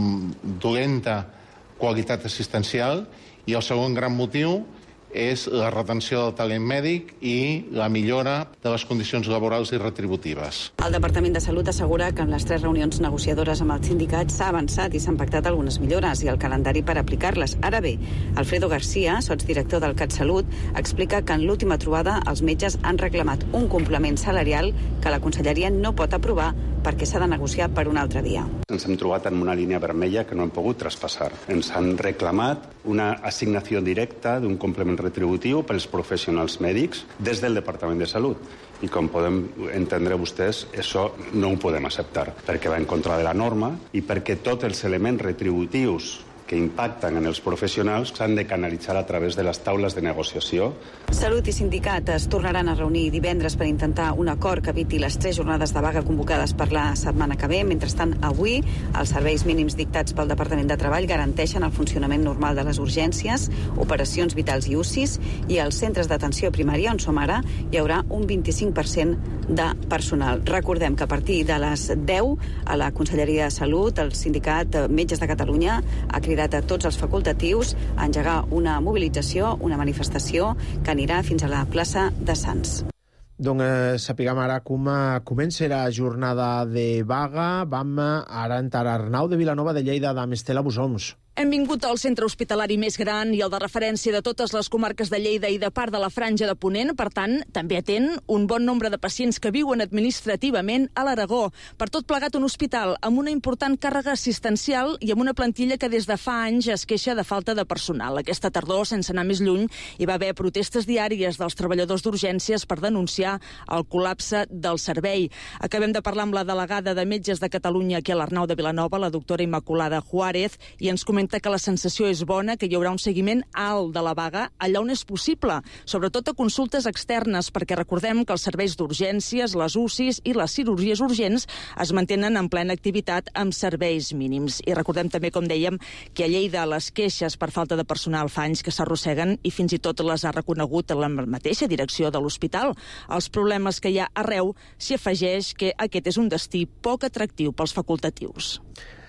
dolenta qualitat assistencial, i el segon gran motiu és la retenció del talent mèdic i la millora de les condicions laborals i retributives.
El Departament de Salut assegura que en les 3 reunions negociadores amb els sindicats s'ha avançat i s'han pactat algunes millores i el calendari per aplicar-les. Ara bé, Alfredo García, sotsdirector del CatSalut, explica que en l'última trobada els metges han reclamat un complement salarial que la Conselleria no pot aprovar perquè s'ha de negociar per una altra via.
Ens hem trobat en una línia vermella que no hem pogut traspassar. Ens han reclamat una assignació directa d'un complement retributiu per als professionals mèdics des del Departament de Salut. I com podem entendre vostès, això no ho podem acceptar, perquè va en contra de la norma i perquè tots els elements retributius que impacten en els professionals s'han de canalitzar a través de les taules de negociació.
Salut i sindicat es tornaran a reunir divendres per intentar un acord que eviti les 3 jornades de vaga convocades per la setmana que ve. Mentrestant, avui, els serveis mínims dictats pel Departament de Treball garanteixen el funcionament normal de les urgències, operacions vitals i UCIs, i als centres d'atenció primària, on som ara, hi haurà un 25% de personal. Recordem que a partir de les 10, a la Conselleria de Salut, el sindicat Metges de Catalunya ha cridat a tots els facultatius a engegar una mobilització, una manifestació que anirà fins a la plaça de Sants.
Doncs sapiguem ara com comença la jornada de vaga. Vam ara entrar a Arnau de Vilanova de Lleida amb Estela Busoms.
Hem vingut al centre hospitalari més gran i el de referència de totes les comarques de Lleida i de part de la Franja de Ponent. Per tant, també atén un bon nombre de pacients que viuen administrativament a l'Aragó. Per tot plegat, un hospital amb una important càrrega assistencial i amb una plantilla que des de fa anys es queixa de falta de personal. Aquesta tardor, sense anar més lluny, hi va haver protestes diàries dels treballadors d'urgències per denunciar el col·lapse del servei. Acabem de parlar amb la delegada de Metges de Catalunya aquí a l'Arnau de Vilanova, la doctora Immaculada Juárez, i ens comenta que la sensació és bona, que hi haurà un seguiment alt de la vaga allà on és possible, sobretot a consultes externes, perquè recordem que els serveis d'urgències, les UCIs i les cirurgies urgents es mantenen en plena activitat amb serveis mínims. I recordem també, com dèiem, que a Lleida les queixes per falta de personal fa anys que s'arrosseguen i fins i tot les ha reconegut la mateixa direcció de l'hospital. Els problemes que hi ha arreu s'hi afegeix que aquest és un destí poc atractiu pels facultatius.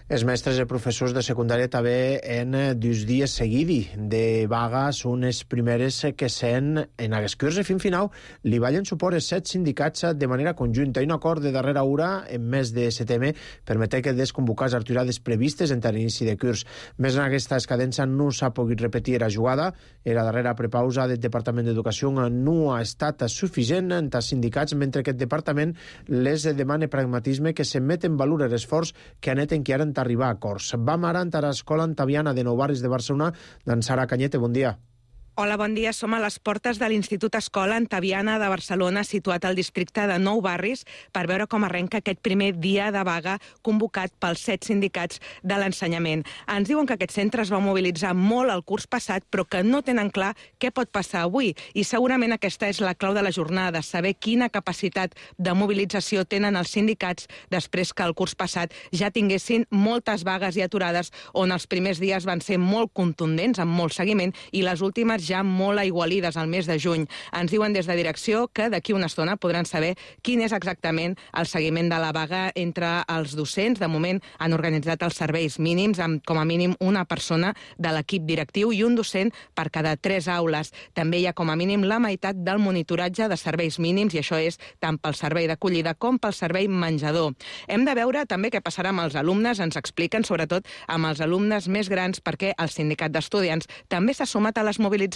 Els mestres i professors de secundària també en 2 dies seguidi de vagas són les primeres que sent en aquest curs. Fins final li ballen suport els 7 sindicats de manera conjunta. Un acord de darrera hora en mes de setembre permet que desconvocar les aturades previstes entre l'inici de curs. Més en aquesta escadença no s'ha pogut repetir la jugada. La darrera prepausa del Departament d'Educació no ha estat suficient en els sindicats, mentre que el Departament les demana pragmatisme que s'emet en valor l'esforç que han fet en que arribar a acords. Vam ara entrar a l'escola Antaviana de Nou Barris de Barcelona d'en Sara Cañete. Bon dia.
Hola, bon dia. Som a les portes de l'Institut Escola Antaviana de Barcelona, situat al districte de Nou Barris, per veure com arrenca aquest primer dia de vaga convocat pels 7 sindicats de l'ensenyament. Ens diuen que aquest centre es va mobilitzar molt el curs passat, però que no tenen clar què pot passar avui. I segurament aquesta és la clau de la jornada, saber quina capacitat de mobilització tenen els sindicats després que el curs passat ja tinguessin moltes vagues i aturades, on els primers dies van ser molt contundents, amb molt seguiment, i les últimes ja molt aigualides al mes de juny. Ens diuen des de direcció que d'aquí una estona podran saber quin és exactament el seguiment de la vaga entre els docents. De moment han organitzat els serveis mínims amb com a mínim una persona de l'equip directiu i un docent per cada 3 aules. També hi ha com a mínim la meitat del monitoratge de serveis mínims, i això és tant pel servei d'acollida com pel servei menjador. Hem de veure també què passarà amb els alumnes. Ens expliquen, sobretot amb els alumnes més grans, perquè el sindicat d'estudiants també s'ha sumat a les mobilitzacions.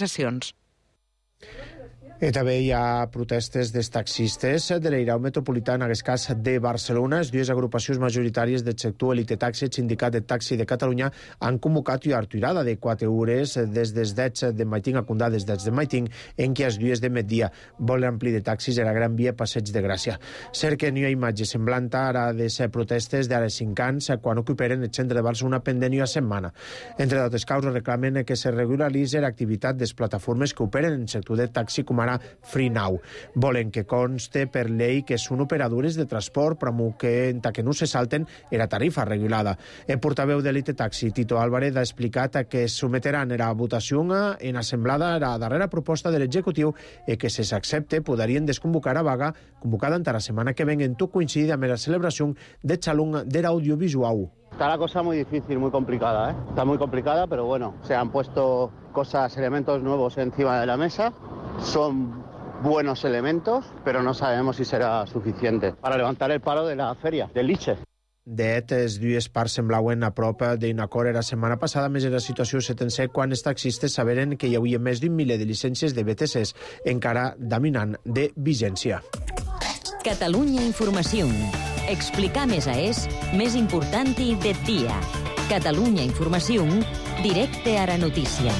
I també hi ha protestes dels taxistes de l'Eirau Metropolità, en aquest cas de Barcelona. Les 2 agrupacions majoritàries del sector Elite Taxi, el Sindicat de Taxi de Catalunya, han convocat una aturada de 4 hores des dels 10 de matí a condar des dels 10 de matí, en què els dies de migdia volen ampli de taxis a la Gran Via Passeig de Gràcia. Cerquen una imatge semblant ara de ser protestes d'ara 5 anys, quan ocuperen el centre de Barcelona pendent una setmana. Entre d'altres causes, reclamen que se regularitzi l'activitat de les plataformes que operen en el sector de taxi, com ara FreeNow. Volen que conste per llei que són operadores de transport, però que no se salten la tarifa regulada. El portaveu d'Elite Taxi, Tito Álvarez, ha explicat que es someteran a la votació en assemblada a la darrera proposta de l'executiu i que, si s'accepte, podrien desconvocar a vaga convocada entre la setmana que ven en tot coincidir amb la celebració del Salón de l'Audiovisual.
Está la cosa muy difícil, muy complicada, ¿eh? Está muy complicada, pero bueno, se han puesto elementos nuevos encima de la mesa. Son buenos elementos, pero no sabemos si será suficiente para levantar el paro de la feria, del Liche.
De fet, les 2 parts semblaven a prop d'un acord la setmana passada, més la situació se tensé quan els taxistes saberen que hi havia més d'un miler de llicències de BTCs encara daminant de vigència.
Catalunya Informació. Explicar més més important del dia. Catalunya Informació, directe a la notícia.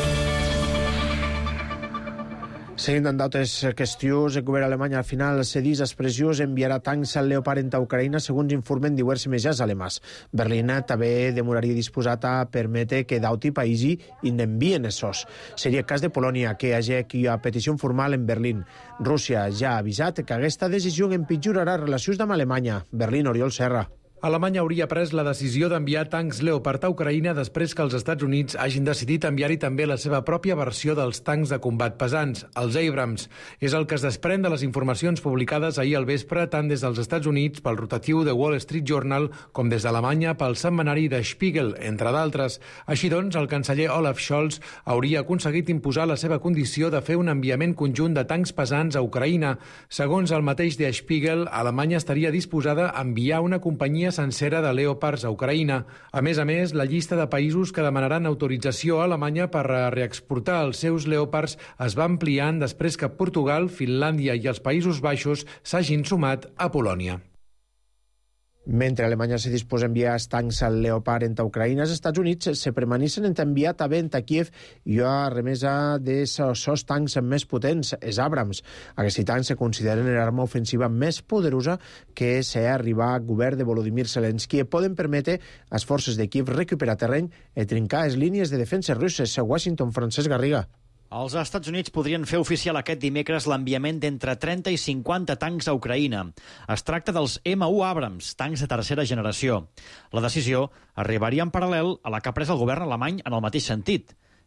Seguint amb d'altres qüestions, el govern alemany al final cedís expressions enviarà tancs al Leopard entre Ucraïna, segons informen diversos mitjans alemans. Berlín també demoraria disposat a permetre que d'auti païsi n'envien essos. Seria el cas de Polònia, que hi hagi una petició formal en Berlín. Rússia ja ha avisat que aquesta decisió empitjorarà relacions amb Alemanya. Berlín, Oriol Serra.
Alemanya hauria pres la decisió d'enviar tancs Leopard a Ucraïna després que els Estats Units hagin decidit enviar-hi també la seva pròpia versió dels tancs de combat pesants, els Abrams. És el que es desprèn de les informacions publicades ahir al vespre tant des dels Estats Units pel rotatiu The Wall Street Journal com des d'Alemanya pel setmanari Der Spiegel, entre d'altres. Així doncs, el canceller Olaf Scholz hauria aconseguit imposar la seva condició de fer un enviament conjunt de tancs pesants a Ucraïna. Segons el mateix Der Spiegel, Alemanya estaria disposada a enviar una companyia sencera de Leopards a Ucraïna. A més, la llista de països que demanaran autorització a Alemanya per reexportar els seus Leopards es va ampliant després que Portugal, Finlàndia i els Països Baixos s'hagin sumat a Polònia.
Mentre Alemanya se disposa a enviar tancs al Leopard entre Ucraïna, els Estats Units se permaneixen en enviar també a Kiev i a remesa d'aquests tancs més potents, els Abrams. Aquests tancs se consideren l'arma ofensiva més poderosa que s'ha arribat al govern de Volodymyr Zelensky i poden permetre a les forces de Kiev recuperar terreny i trencar les línies de defensa russes. A Washington, Francesc Garriga.
Els Estats Units podrien fer oficial aquest dimecres l'enviament d'entre 30 i 50 tancs a Ucraïna. Es tracta dels M1 Abrams, tancs de tercera generació. La decisió arribaria en paral·lel a la que ha pres el govern alemany en el mateix sentit.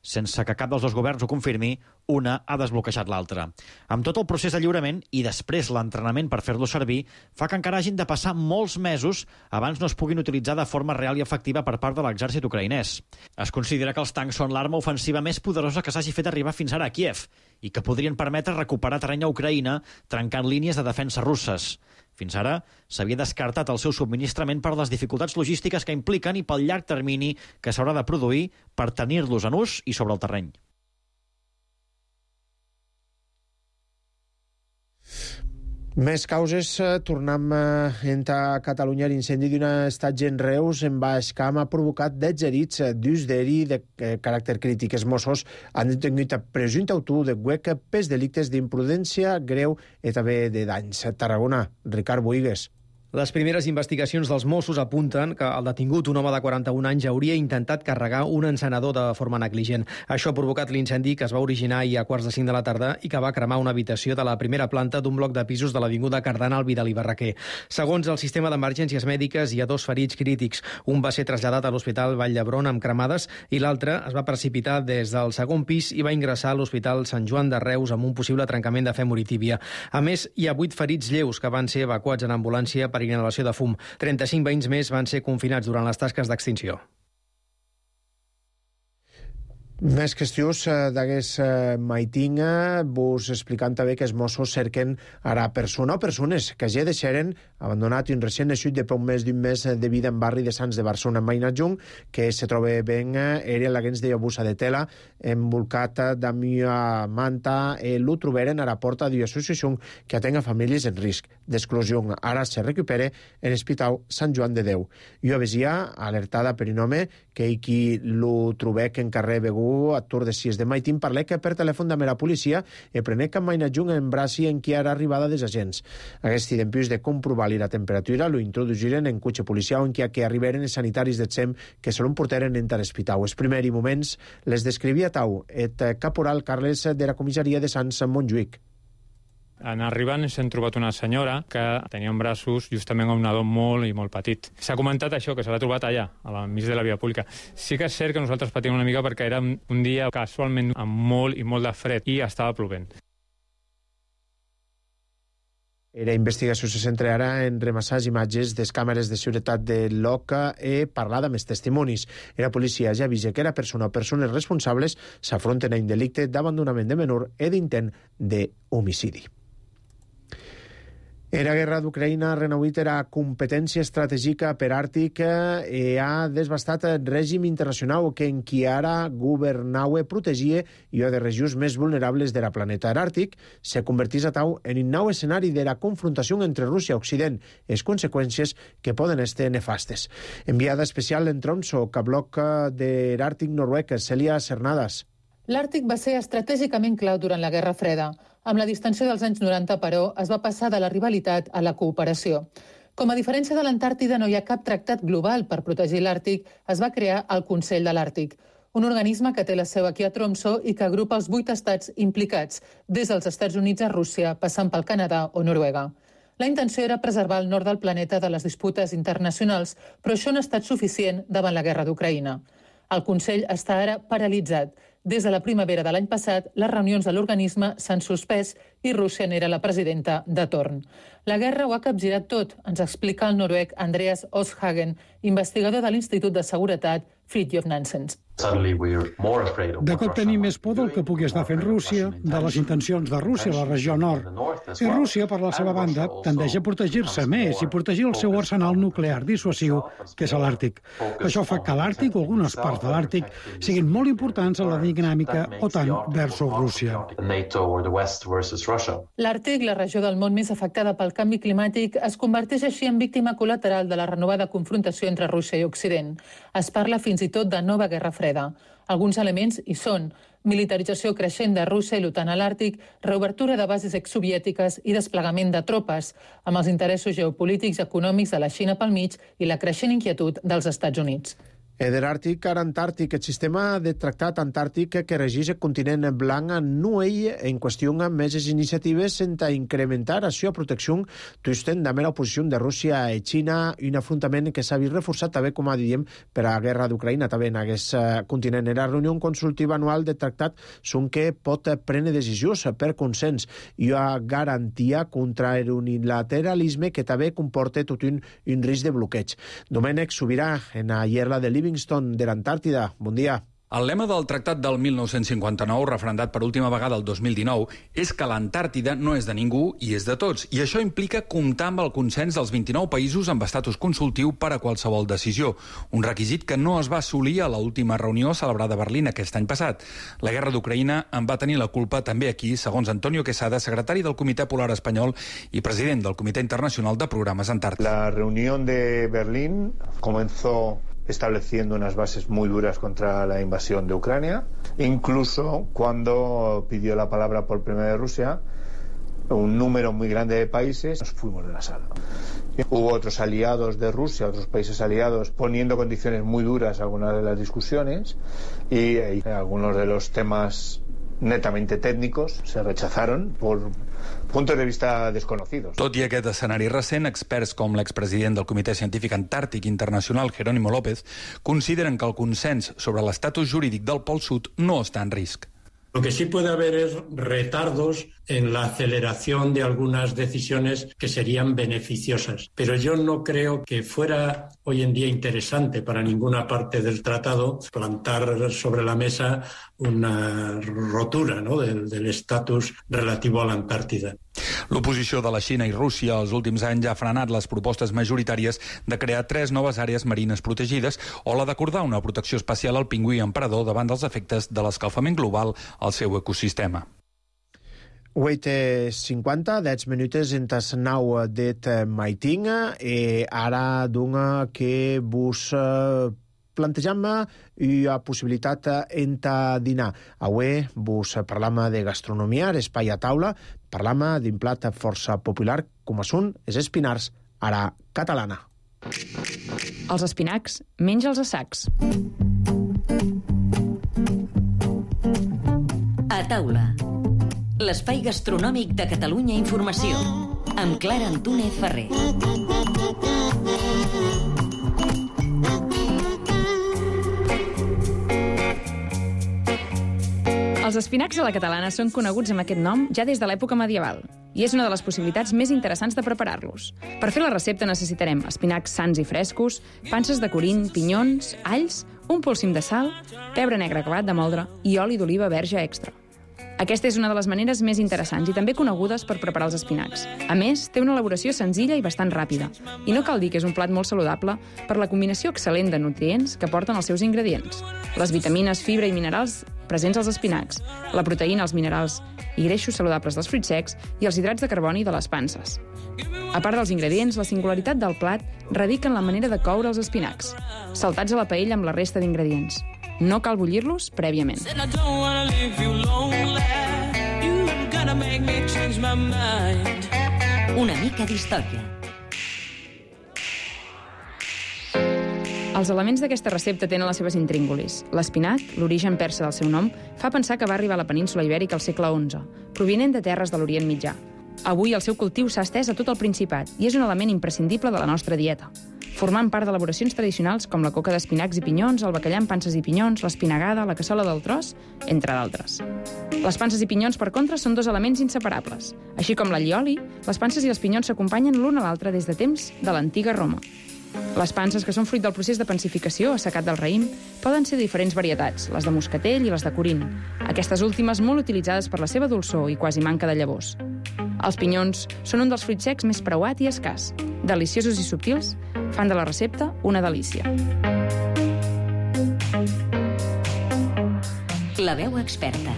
sense que cap dels dos governs ho confirmi, una ha desbloquejat l'altra. Amb tot el procés de lliurament i després l'entrenament per fer-lo servir, fa que encara hagin de passar molts mesos abans no es puguin utilitzar de forma real i efectiva per part de l'exèrcit ucraïnès. Es considera que els tancs són l'arma ofensiva més poderosa que s'hagi fet arribar fins ara a Kiev i que podrien permetre recuperar terreny a Ucraïna trencant línies de defensa russes. Fins ara s'havia descartat el seu subministrament per les dificultats logístiques que impliquen i pel llarg termini que s'haurà de produir per tenir-los en ús i sobre el terreny.
Més causes. Tornem a Catalunya. L'incendi d'un estatge en Reus, en Baix Camp, ha provocat 10 ferits d'ús d'aeri de caràcter crític. Els Mossos han detingut a presumpte autor de huec pels delictes d'imprudència greu i també de danys. Tarragona, Ricard Boigues.
Les primeres investigacions dels Mossos apunten que el detingut, un home de 41 anys, hauria intentat carregar un encenedor de forma negligent. Això ha provocat l'incendi que es va originar ahir a 4:45 de la tarda i que va cremar una habitació de la primera planta d'un bloc de pisos de l'avinguda Cardenal Vidal i Barraquer. Segons el sistema d'emergències mèdiques, hi ha 2 ferits crítics. Un va ser traslladat a l'Hospital Vall d'Hebron amb cremades i l'altre es va precipitar des del segon pis i va ingressar a l'Hospital Sant Joan de Reus amb un possible trencament de fèmur i tíbia. A més, hi ha 8 ferits lleus que van ser evacuats en ambulància per inhalació de fum. 35 veïns més van ser confinats durant les tasques d'extinció.
Més qüestions d'aquest maiting, vos explicant també que els Mossos cerquen ara persona o persones que ja deixaren abandonat un recent naixut de poc més d'un mes de vida en barri de Sants de Barcelona, Mainatjung, que se troba ben era l'agents de Busa de Tela, envolcat d'amia manta, lo troberen a la porta d'una associació que atenga famílies en risc d'exclusió. Ara se recupera en l'Hospital Sant Joan de Déu. I avesia alertada per un home que qui lo trobec en carrer Begú a Tour de Cies de Maitín parla que per telèfon de la policia e prenec a Mainatjung en braci en qui era arribada dels agents. Aquest dempuix de comprovar la temperatura lo introdugiren en cotxe policial en què arribaren els sanitaris del SEM que se l'emportaren en l'hospital. Els primers moments les descrivia Tau, el caporal Carles de la comissaria de Sants Montjuïc.
En arribant ens hem trobat una senyora que tenia en braços justament un nadó molt i molt petit. S'ha comentat això, que se l'ha trobat allà, a mig de la via pública. Sí que és cert que nosaltres patim una mica perquè era un dia casualment amb molt i molt de fred i estava plovent.
La investigació se centra ara en remassar imatges de càmeres de seguretat de l'OCA i parlar amb els testimonis. La policia ja avisa que la persona o persones responsables s'afronten a un delicte d'abandonament de menor i d'intent d'homicidi. La guerra d'Ucraïna ha renauit la competència estratègica per Àrtic i ha desbastat el règim internacional que en qui ara governaue protegia i de regions més vulnerables de la planeta. L'Àrtic se convertís a tau en un nou escenari de la confrontació entre Rússia i Occident, les conseqüències que poden estar nefastes. Enviada especial en Tromsø, bloc de l'Àrtic noruec, Cèlia Cernadas.
L'Àrtic va ser estratègicament clau durant la Guerra Freda. Amb la distensió dels anys 90, però, es va passar de la rivalitat a la cooperació. Com a diferència de l'Antàrtida no hi ha cap tractat global per protegir l'Àrtic, es va crear el Consell de l'Àrtic, un organisme que té la seu aquí a Tromsø i que agrupa els 8 estats implicats, des dels Estats Units a Rússia, passant pel Canadà o Noruega. La intenció era preservar el nord del planeta de les disputes internacionals, però això no ha estat suficient davant la guerra d'Ucraïna. El Consell està ara paralitzat. Des de la primavera de l'any passat, les reunions de l'organisme s'han suspès i Rússia n'era la presidenta de torn. La guerra ho ha capgirat tot, ens explica el noruec Andreas Oshagen, investigador de l'Institut de Seguretat Fridtjof Nansen.
De cop tenim més por del que pugui estar fent Rússia, de les intencions de Rússia a la regió nord. I Rússia, per la seva banda, tendeix a protegir-se més i protegir el seu arsenal nuclear dissuasiu, que és l'Àrtic. Això fa que l'Àrtic o algunes parts de l'Àrtic siguin molt importants en la dinàmica OTAN versus Rússia.
L'Àrtic, la regió del món més afectada pel canvi climàtic, es converteix així en víctima col·lateral de la renovada confrontació entre Rússia i Occident. Es parla fins i tot de nova guerra freda. Alguns elements hi són: militarització creixent de Rússia i l'OTAN a l'Àrtic, reobertura de bases exsoviètiques i desplegament de tropes, amb els interessos geopolítics i econòmics de la Xina pel mig i la creixent inquietud dels Estats Units.
Der Àrtic a Antàrtic, el sistema de tractat antàrtic que regeix el continent blanc no hi en qüestió més iniciatives sense incrementar la protecció tusten de la oposició de Rússia i Xina, un afrontament que s'ha vist reforçat també, com diem, per a la guerra d'Ucraïna també en aquest continent. En la reunió consultiva anual de tractat són que pot prendre decisions per consens i a garantia contra l'unilateralisme que també comporta tot un risc de bloqueig. Domènec Sobirà, en la llerla de Livingston de l'Antàrtida. Bon dia.
El lema del Tractat del 1959, refrendat per última vegada el 2019, és que l'Antàrtida no és de ningú i és de tots. I això implica comptar amb el consens dels 29 països amb estatus consultiu per a qualsevol decisió. Un requisit que no es va assolir a l'última reunió celebrada a Berlín aquest any passat. La guerra d'Ucraïna en va tenir la culpa també aquí, segons Antonio Quesada, secretari del Comitè Polar Espanyol i president del Comitè Internacional de Programes Antàrtics.
La reunión de Berlín comenzó estableciendo unas bases muy duras contra la invasión de Ucrania. Incluso cuando pidió la palabra por primera vez Rusia, un número muy grande de países, nos fuimos de la sala. Hubo otros aliados de Rusia, otros países aliados, poniendo condiciones muy duras a algunas de las discusiones y algunos de los temas netamente técnicos se rechazaron por puntos de vista desconocidos.
Tot i aquest escenari recent, experts com l'expresident del Comitè Científic Antàrtic Internacional, Jerónimo López, consideren que el consens sobre l'estatus jurídic del Pol Sud no està en risc.
Lo que sí puede haber es retardos en la aceleración de algunas decisiones que serían beneficiosas. Pero yo no creo que fuera hoy en día interesante para ninguna parte del tratado plantar sobre la mesa una rotura, ¿no?, del estatus relativo a la Antàrtida.
L'oposició de la Xina i Rússia els últims anys ha frenat les propostes majoritàries de crear 3 noves àrees marines protegides o la d'acordar una protecció especial al pingüí emperador davant dels efectes de l'escalfament global al seu ecosistema.
8:50, 10 minuts entes 9 det maiting. Ara dona que vos plantejam la possibilitat enta dinar. Avui vos parlam de gastronomia, espai a taula, parlam d'un plat força popular com són els espinacs a la catalana.
Els espinacs, menja'ls a sacs.
A taula. L'espai gastronòmic de Catalunya Informació. Amb Clara Antúnez Ferrer.
Els espinacs a la catalana són coneguts amb aquest nom ja des de l'època medieval i és una de les possibilitats més interessants de preparar-los. Per fer la recepta necessitarem espinacs sans i frescos, panses de corint, pinyons, alls, un polsim de sal, pebre negre acabat de moldre i oli d'oliva verge extra. Aquesta és una de les maneres més interessants i també conegudes per preparar els espinacs. A més, té una elaboració senzilla i bastant ràpida. I no cal dir que és un plat molt saludable per la combinació excel·lent de nutrients que porten els seus ingredients. Les vitamines, fibra i minerals presents als espinacs, la proteïna, els minerals i greixos saludables dels fruits secs i els hidrats de carboni de les panses. A part dels ingredients, la singularitat del plat radica en la manera de coure els espinacs, saltats a la paella amb la resta d'ingredients. No cal bullir-los prèviament.
Una mica d'història.
Els elements d'aquesta recepta tenen les seves intríngulis. L'espinac, l'origen persa del seu nom, fa pensar que va arribar a la península ibèrica al segle XI, provinent de terres de l'Orient Mitjà. Avui el seu cultiu s'ha estès a tot el Principat i és un element imprescindible de la nostra dieta, formant part d'elaboracions tradicionals com la coca d'espinacs i pinyons, el bacallà amb panses i pinyons, l'espinagada, la cassola del tros, entre d'altres. Les panses i pinyons, per contra, són 2 elements inseparables. Així com l'allioli, les panses i els pinyons s'acompanyen l'un a l'altre des de temps de l'antiga Roma. Les panses, que són fruit del procés de pansificació assecat del raïm, poden ser de diferents varietats, les de moscatell i les de corint, aquestes últimes molt utilitzades per la seva dolçor i quasi manca de llavors. Els pinyons són un dels fruits secs més preuat i escàs. Deliciosos i subtils, fan de la recepta una delícia.
La veu experta.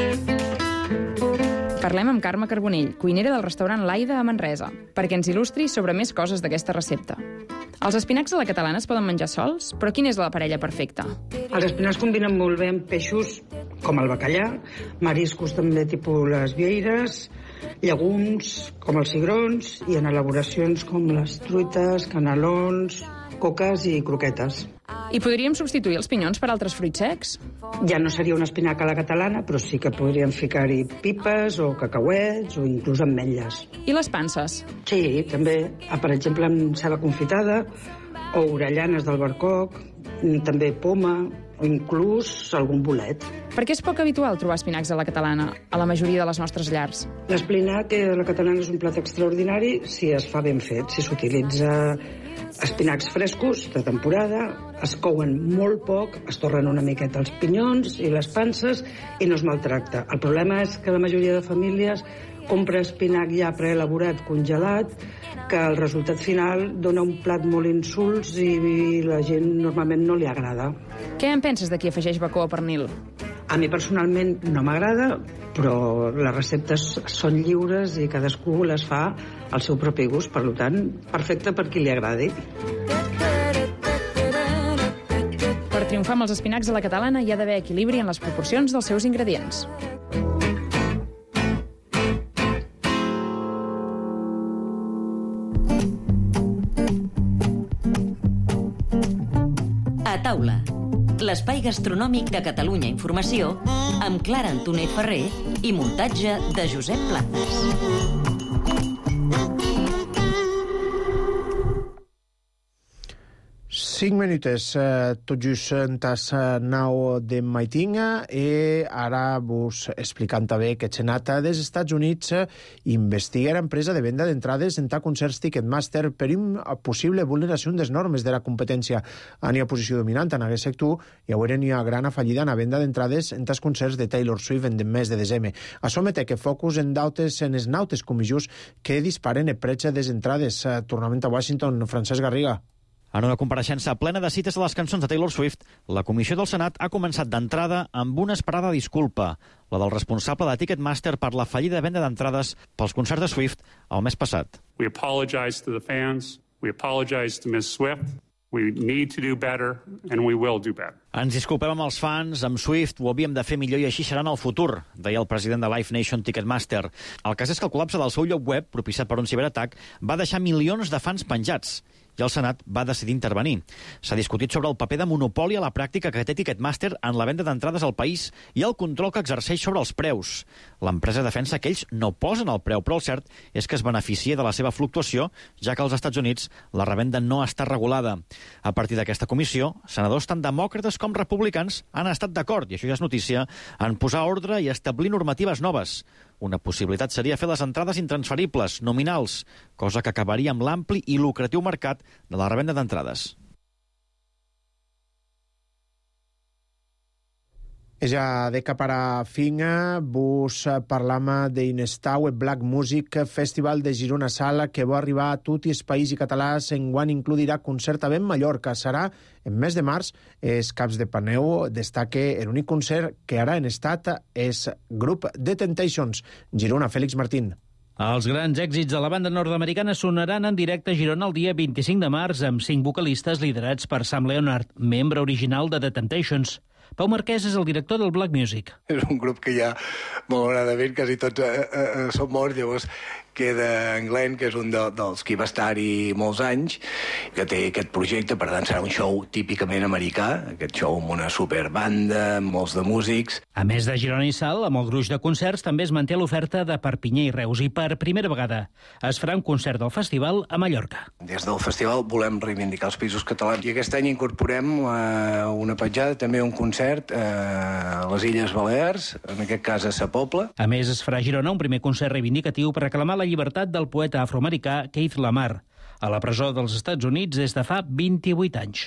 Parlem amb Carme Carbonell, cuinera del restaurant L'Aida a Manresa, perquè ens il·lustri sobre més coses d'aquesta recepta. Els espinacs a la catalana es poden menjar sols, però quina és la parella perfecta?
Els espinacs combinen molt bé amb peixos com el bacallà, mariscos també tipus les vieires, llegums com els cigrons i en elaboracions com les truites, canelons, coques i croquetes.
I podríem substituir els pinyons per altres fruits secs?
Ja no seria una espinaca a la catalana, però sí que podríem ficar-hi pipes o cacauets o inclús ametlles.
I les panses?
Sí, també. Per exemple, amb ceba confitada o orellanes d'albercoc, també poma o inclús algun bolet.
Per què és poc habitual trobar espinacs a la catalana, a la majoria de les nostres llars?
L'espinac a la catalana és un plat extraordinari si es fa ben fet, si s'utilitza espinacs frescos de temporada, es couen molt poc, es torren una miqueta els pinyons i les panses i no es maltracta. El problema és que la majoria de famílies compra espinac ja preelaborat, congelat, que el resultat final dona un plat molt insults i la gent normalment no li agrada.
Què en penses de qui afegeix bacó o pernil?
A mi personalment no m'agrada, però les receptes són lliures i cadascú les fa al seu propi gust, per tant, perfecte per qui li agradi.
Per triomfar amb els espinacs a la catalana hi ha d'haver equilibri en les proporcions dels seus ingredients.
A taula, l'espai gastronòmic de Catalunya Informació amb Clara Antonet Ferrer i muntatge de Josep Plazas.
Cinc minutes, tot just tas 9 de maitinga i ara vos explicant també que el Senat dels Estats Units investiga l'empresa de venda d'entrades en concerts Ticketmaster per una possible vulneració de les normes de la competència. N'hi ha posició dominant en aquest sector i ara n'hi ha gran afallida en la venda d'entrades en els concerts de Taylor Swift en el mes de desembre. Això mete que focus en els nautes comissions que disparen el preu de les entrades. Tornament a Washington, Francesc Garriga.
En una compareixença plena de cites a les cançons de Taylor Swift, la Comissió del Senat ha començat d'entrada amb una esperada disculpa, la del responsable de Ticketmaster per la fallida venda d'entrades pels concerts de Swift el mes passat.
We apologize to the fans, we apologize to Ms. Swift, we need to do better and we will do better.
Ens disculpem amb els fans, amb Swift, ho havíem de fer millor i així serà en el futur, deia el president de Live Nation Ticketmaster. El cas és que el col·lapse del seu lloc web, propiciat per un ciberatac, va deixar milions de fans penjats i el Senat va decidir intervenir. S'ha discutit sobre el paper de monopoli a la pràctica que té Ticketmaster en la venda d'entrades al país i el control que exerceix sobre els preus. L'empresa defensa que ells no posen el preu, però el cert és que es beneficia de la seva fluctuació, ja que als Estats Units la revenda no està regulada. A partir d'aquesta comissió, senadors tant demòcrates com republicans han estat d'acord, i això ja és notícia, en posar ordre i establir normatives noves. Una possibilitat seria fer les entrades intransferibles, nominals, cosa que acabaria amb l'ampli i lucratiu mercat de la revenda d'entrades.
Ja de cap a finga, vos parlam d'Inestau, el Black Music Festival de Girona Sala, que va arribar a tot el país i català. Enguany incluirà concert a Mallorca. Serà en mes de març. Els caps de Paneu destaque l'únic concert que ara en estat és grup The Temptations. Girona, Fèlix Martín.
Els grans èxits de la banda nord-americana sonaran en directe a Girona el dia 25 de març amb 5 vocalistes liderats per Sam Leonard, membre original de The Temptations. Pau Marquès és el director del Black Music.
És un grup que ja, malauradament, quasi tots són morts, llavors queda en Glenn, que és un dels que va estar-hi molts anys, que té aquest projecte, per tant serà un show típicament americà, aquest show amb una superbanda, amb molts de músics.
A més de Girona i Salt, amb el gruix de concerts també es manté l'oferta de Perpinyà i Reus i per primera vegada es farà un concert del festival a Mallorca.
Des del festival volem reivindicar els països catalans i aquest any incorporem una petjada, també un concert a les Illes Balears, en aquest cas a Sa Pobla.
A més, es farà a Girona un primer concert reivindicatiu per reclamar la llibertat del poeta afroamericà Keith Lamar, a la presó dels Estats Units des de fa 28 anys.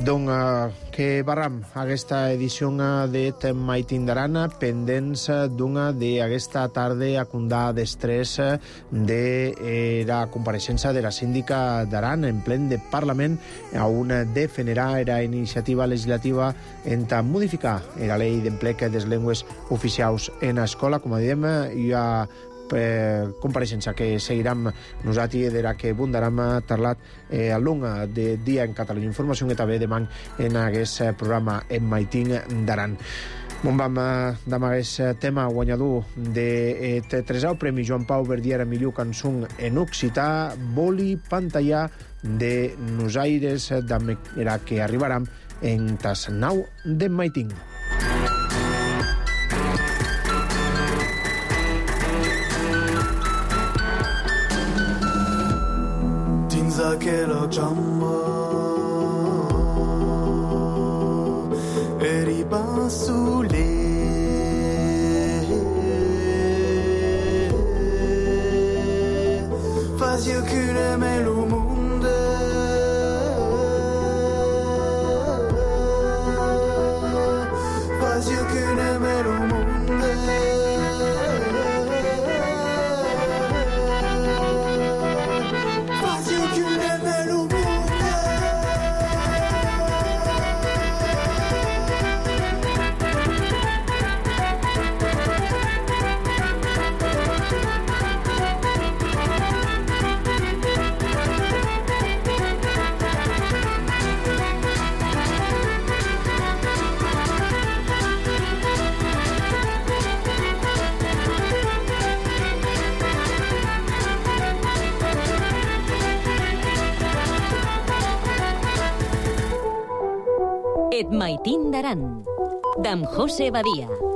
que barram aquesta edició d'Et Maitin d'Aran pendents d'una d'aquesta tarda a condà d'estrès de la compareixença de la síndica d'Aran en plen de Parlament a una defenderà la iniciativa legislativa en modificar la llei d'emplec des llengües oficials en escola. Com a diem, hi ha compareixença que seguirem nosaltres de la que bundaram parlat a lunga de Dia en Catalunya Informació que també demà en aquest programa en Maitin d'Aran. Bon vam amb aquest tema guanyador de tresau Premi Joan Pau Verdiera millor cançó en occità Voli Pantallar de nosaires era que arribaram en tas nau de Maitin.
Aquella gamba e ribasule fazia chiudere lo mondo fazia chiudere lo mondo
Et Maitin d'Aran, d'en José Badia.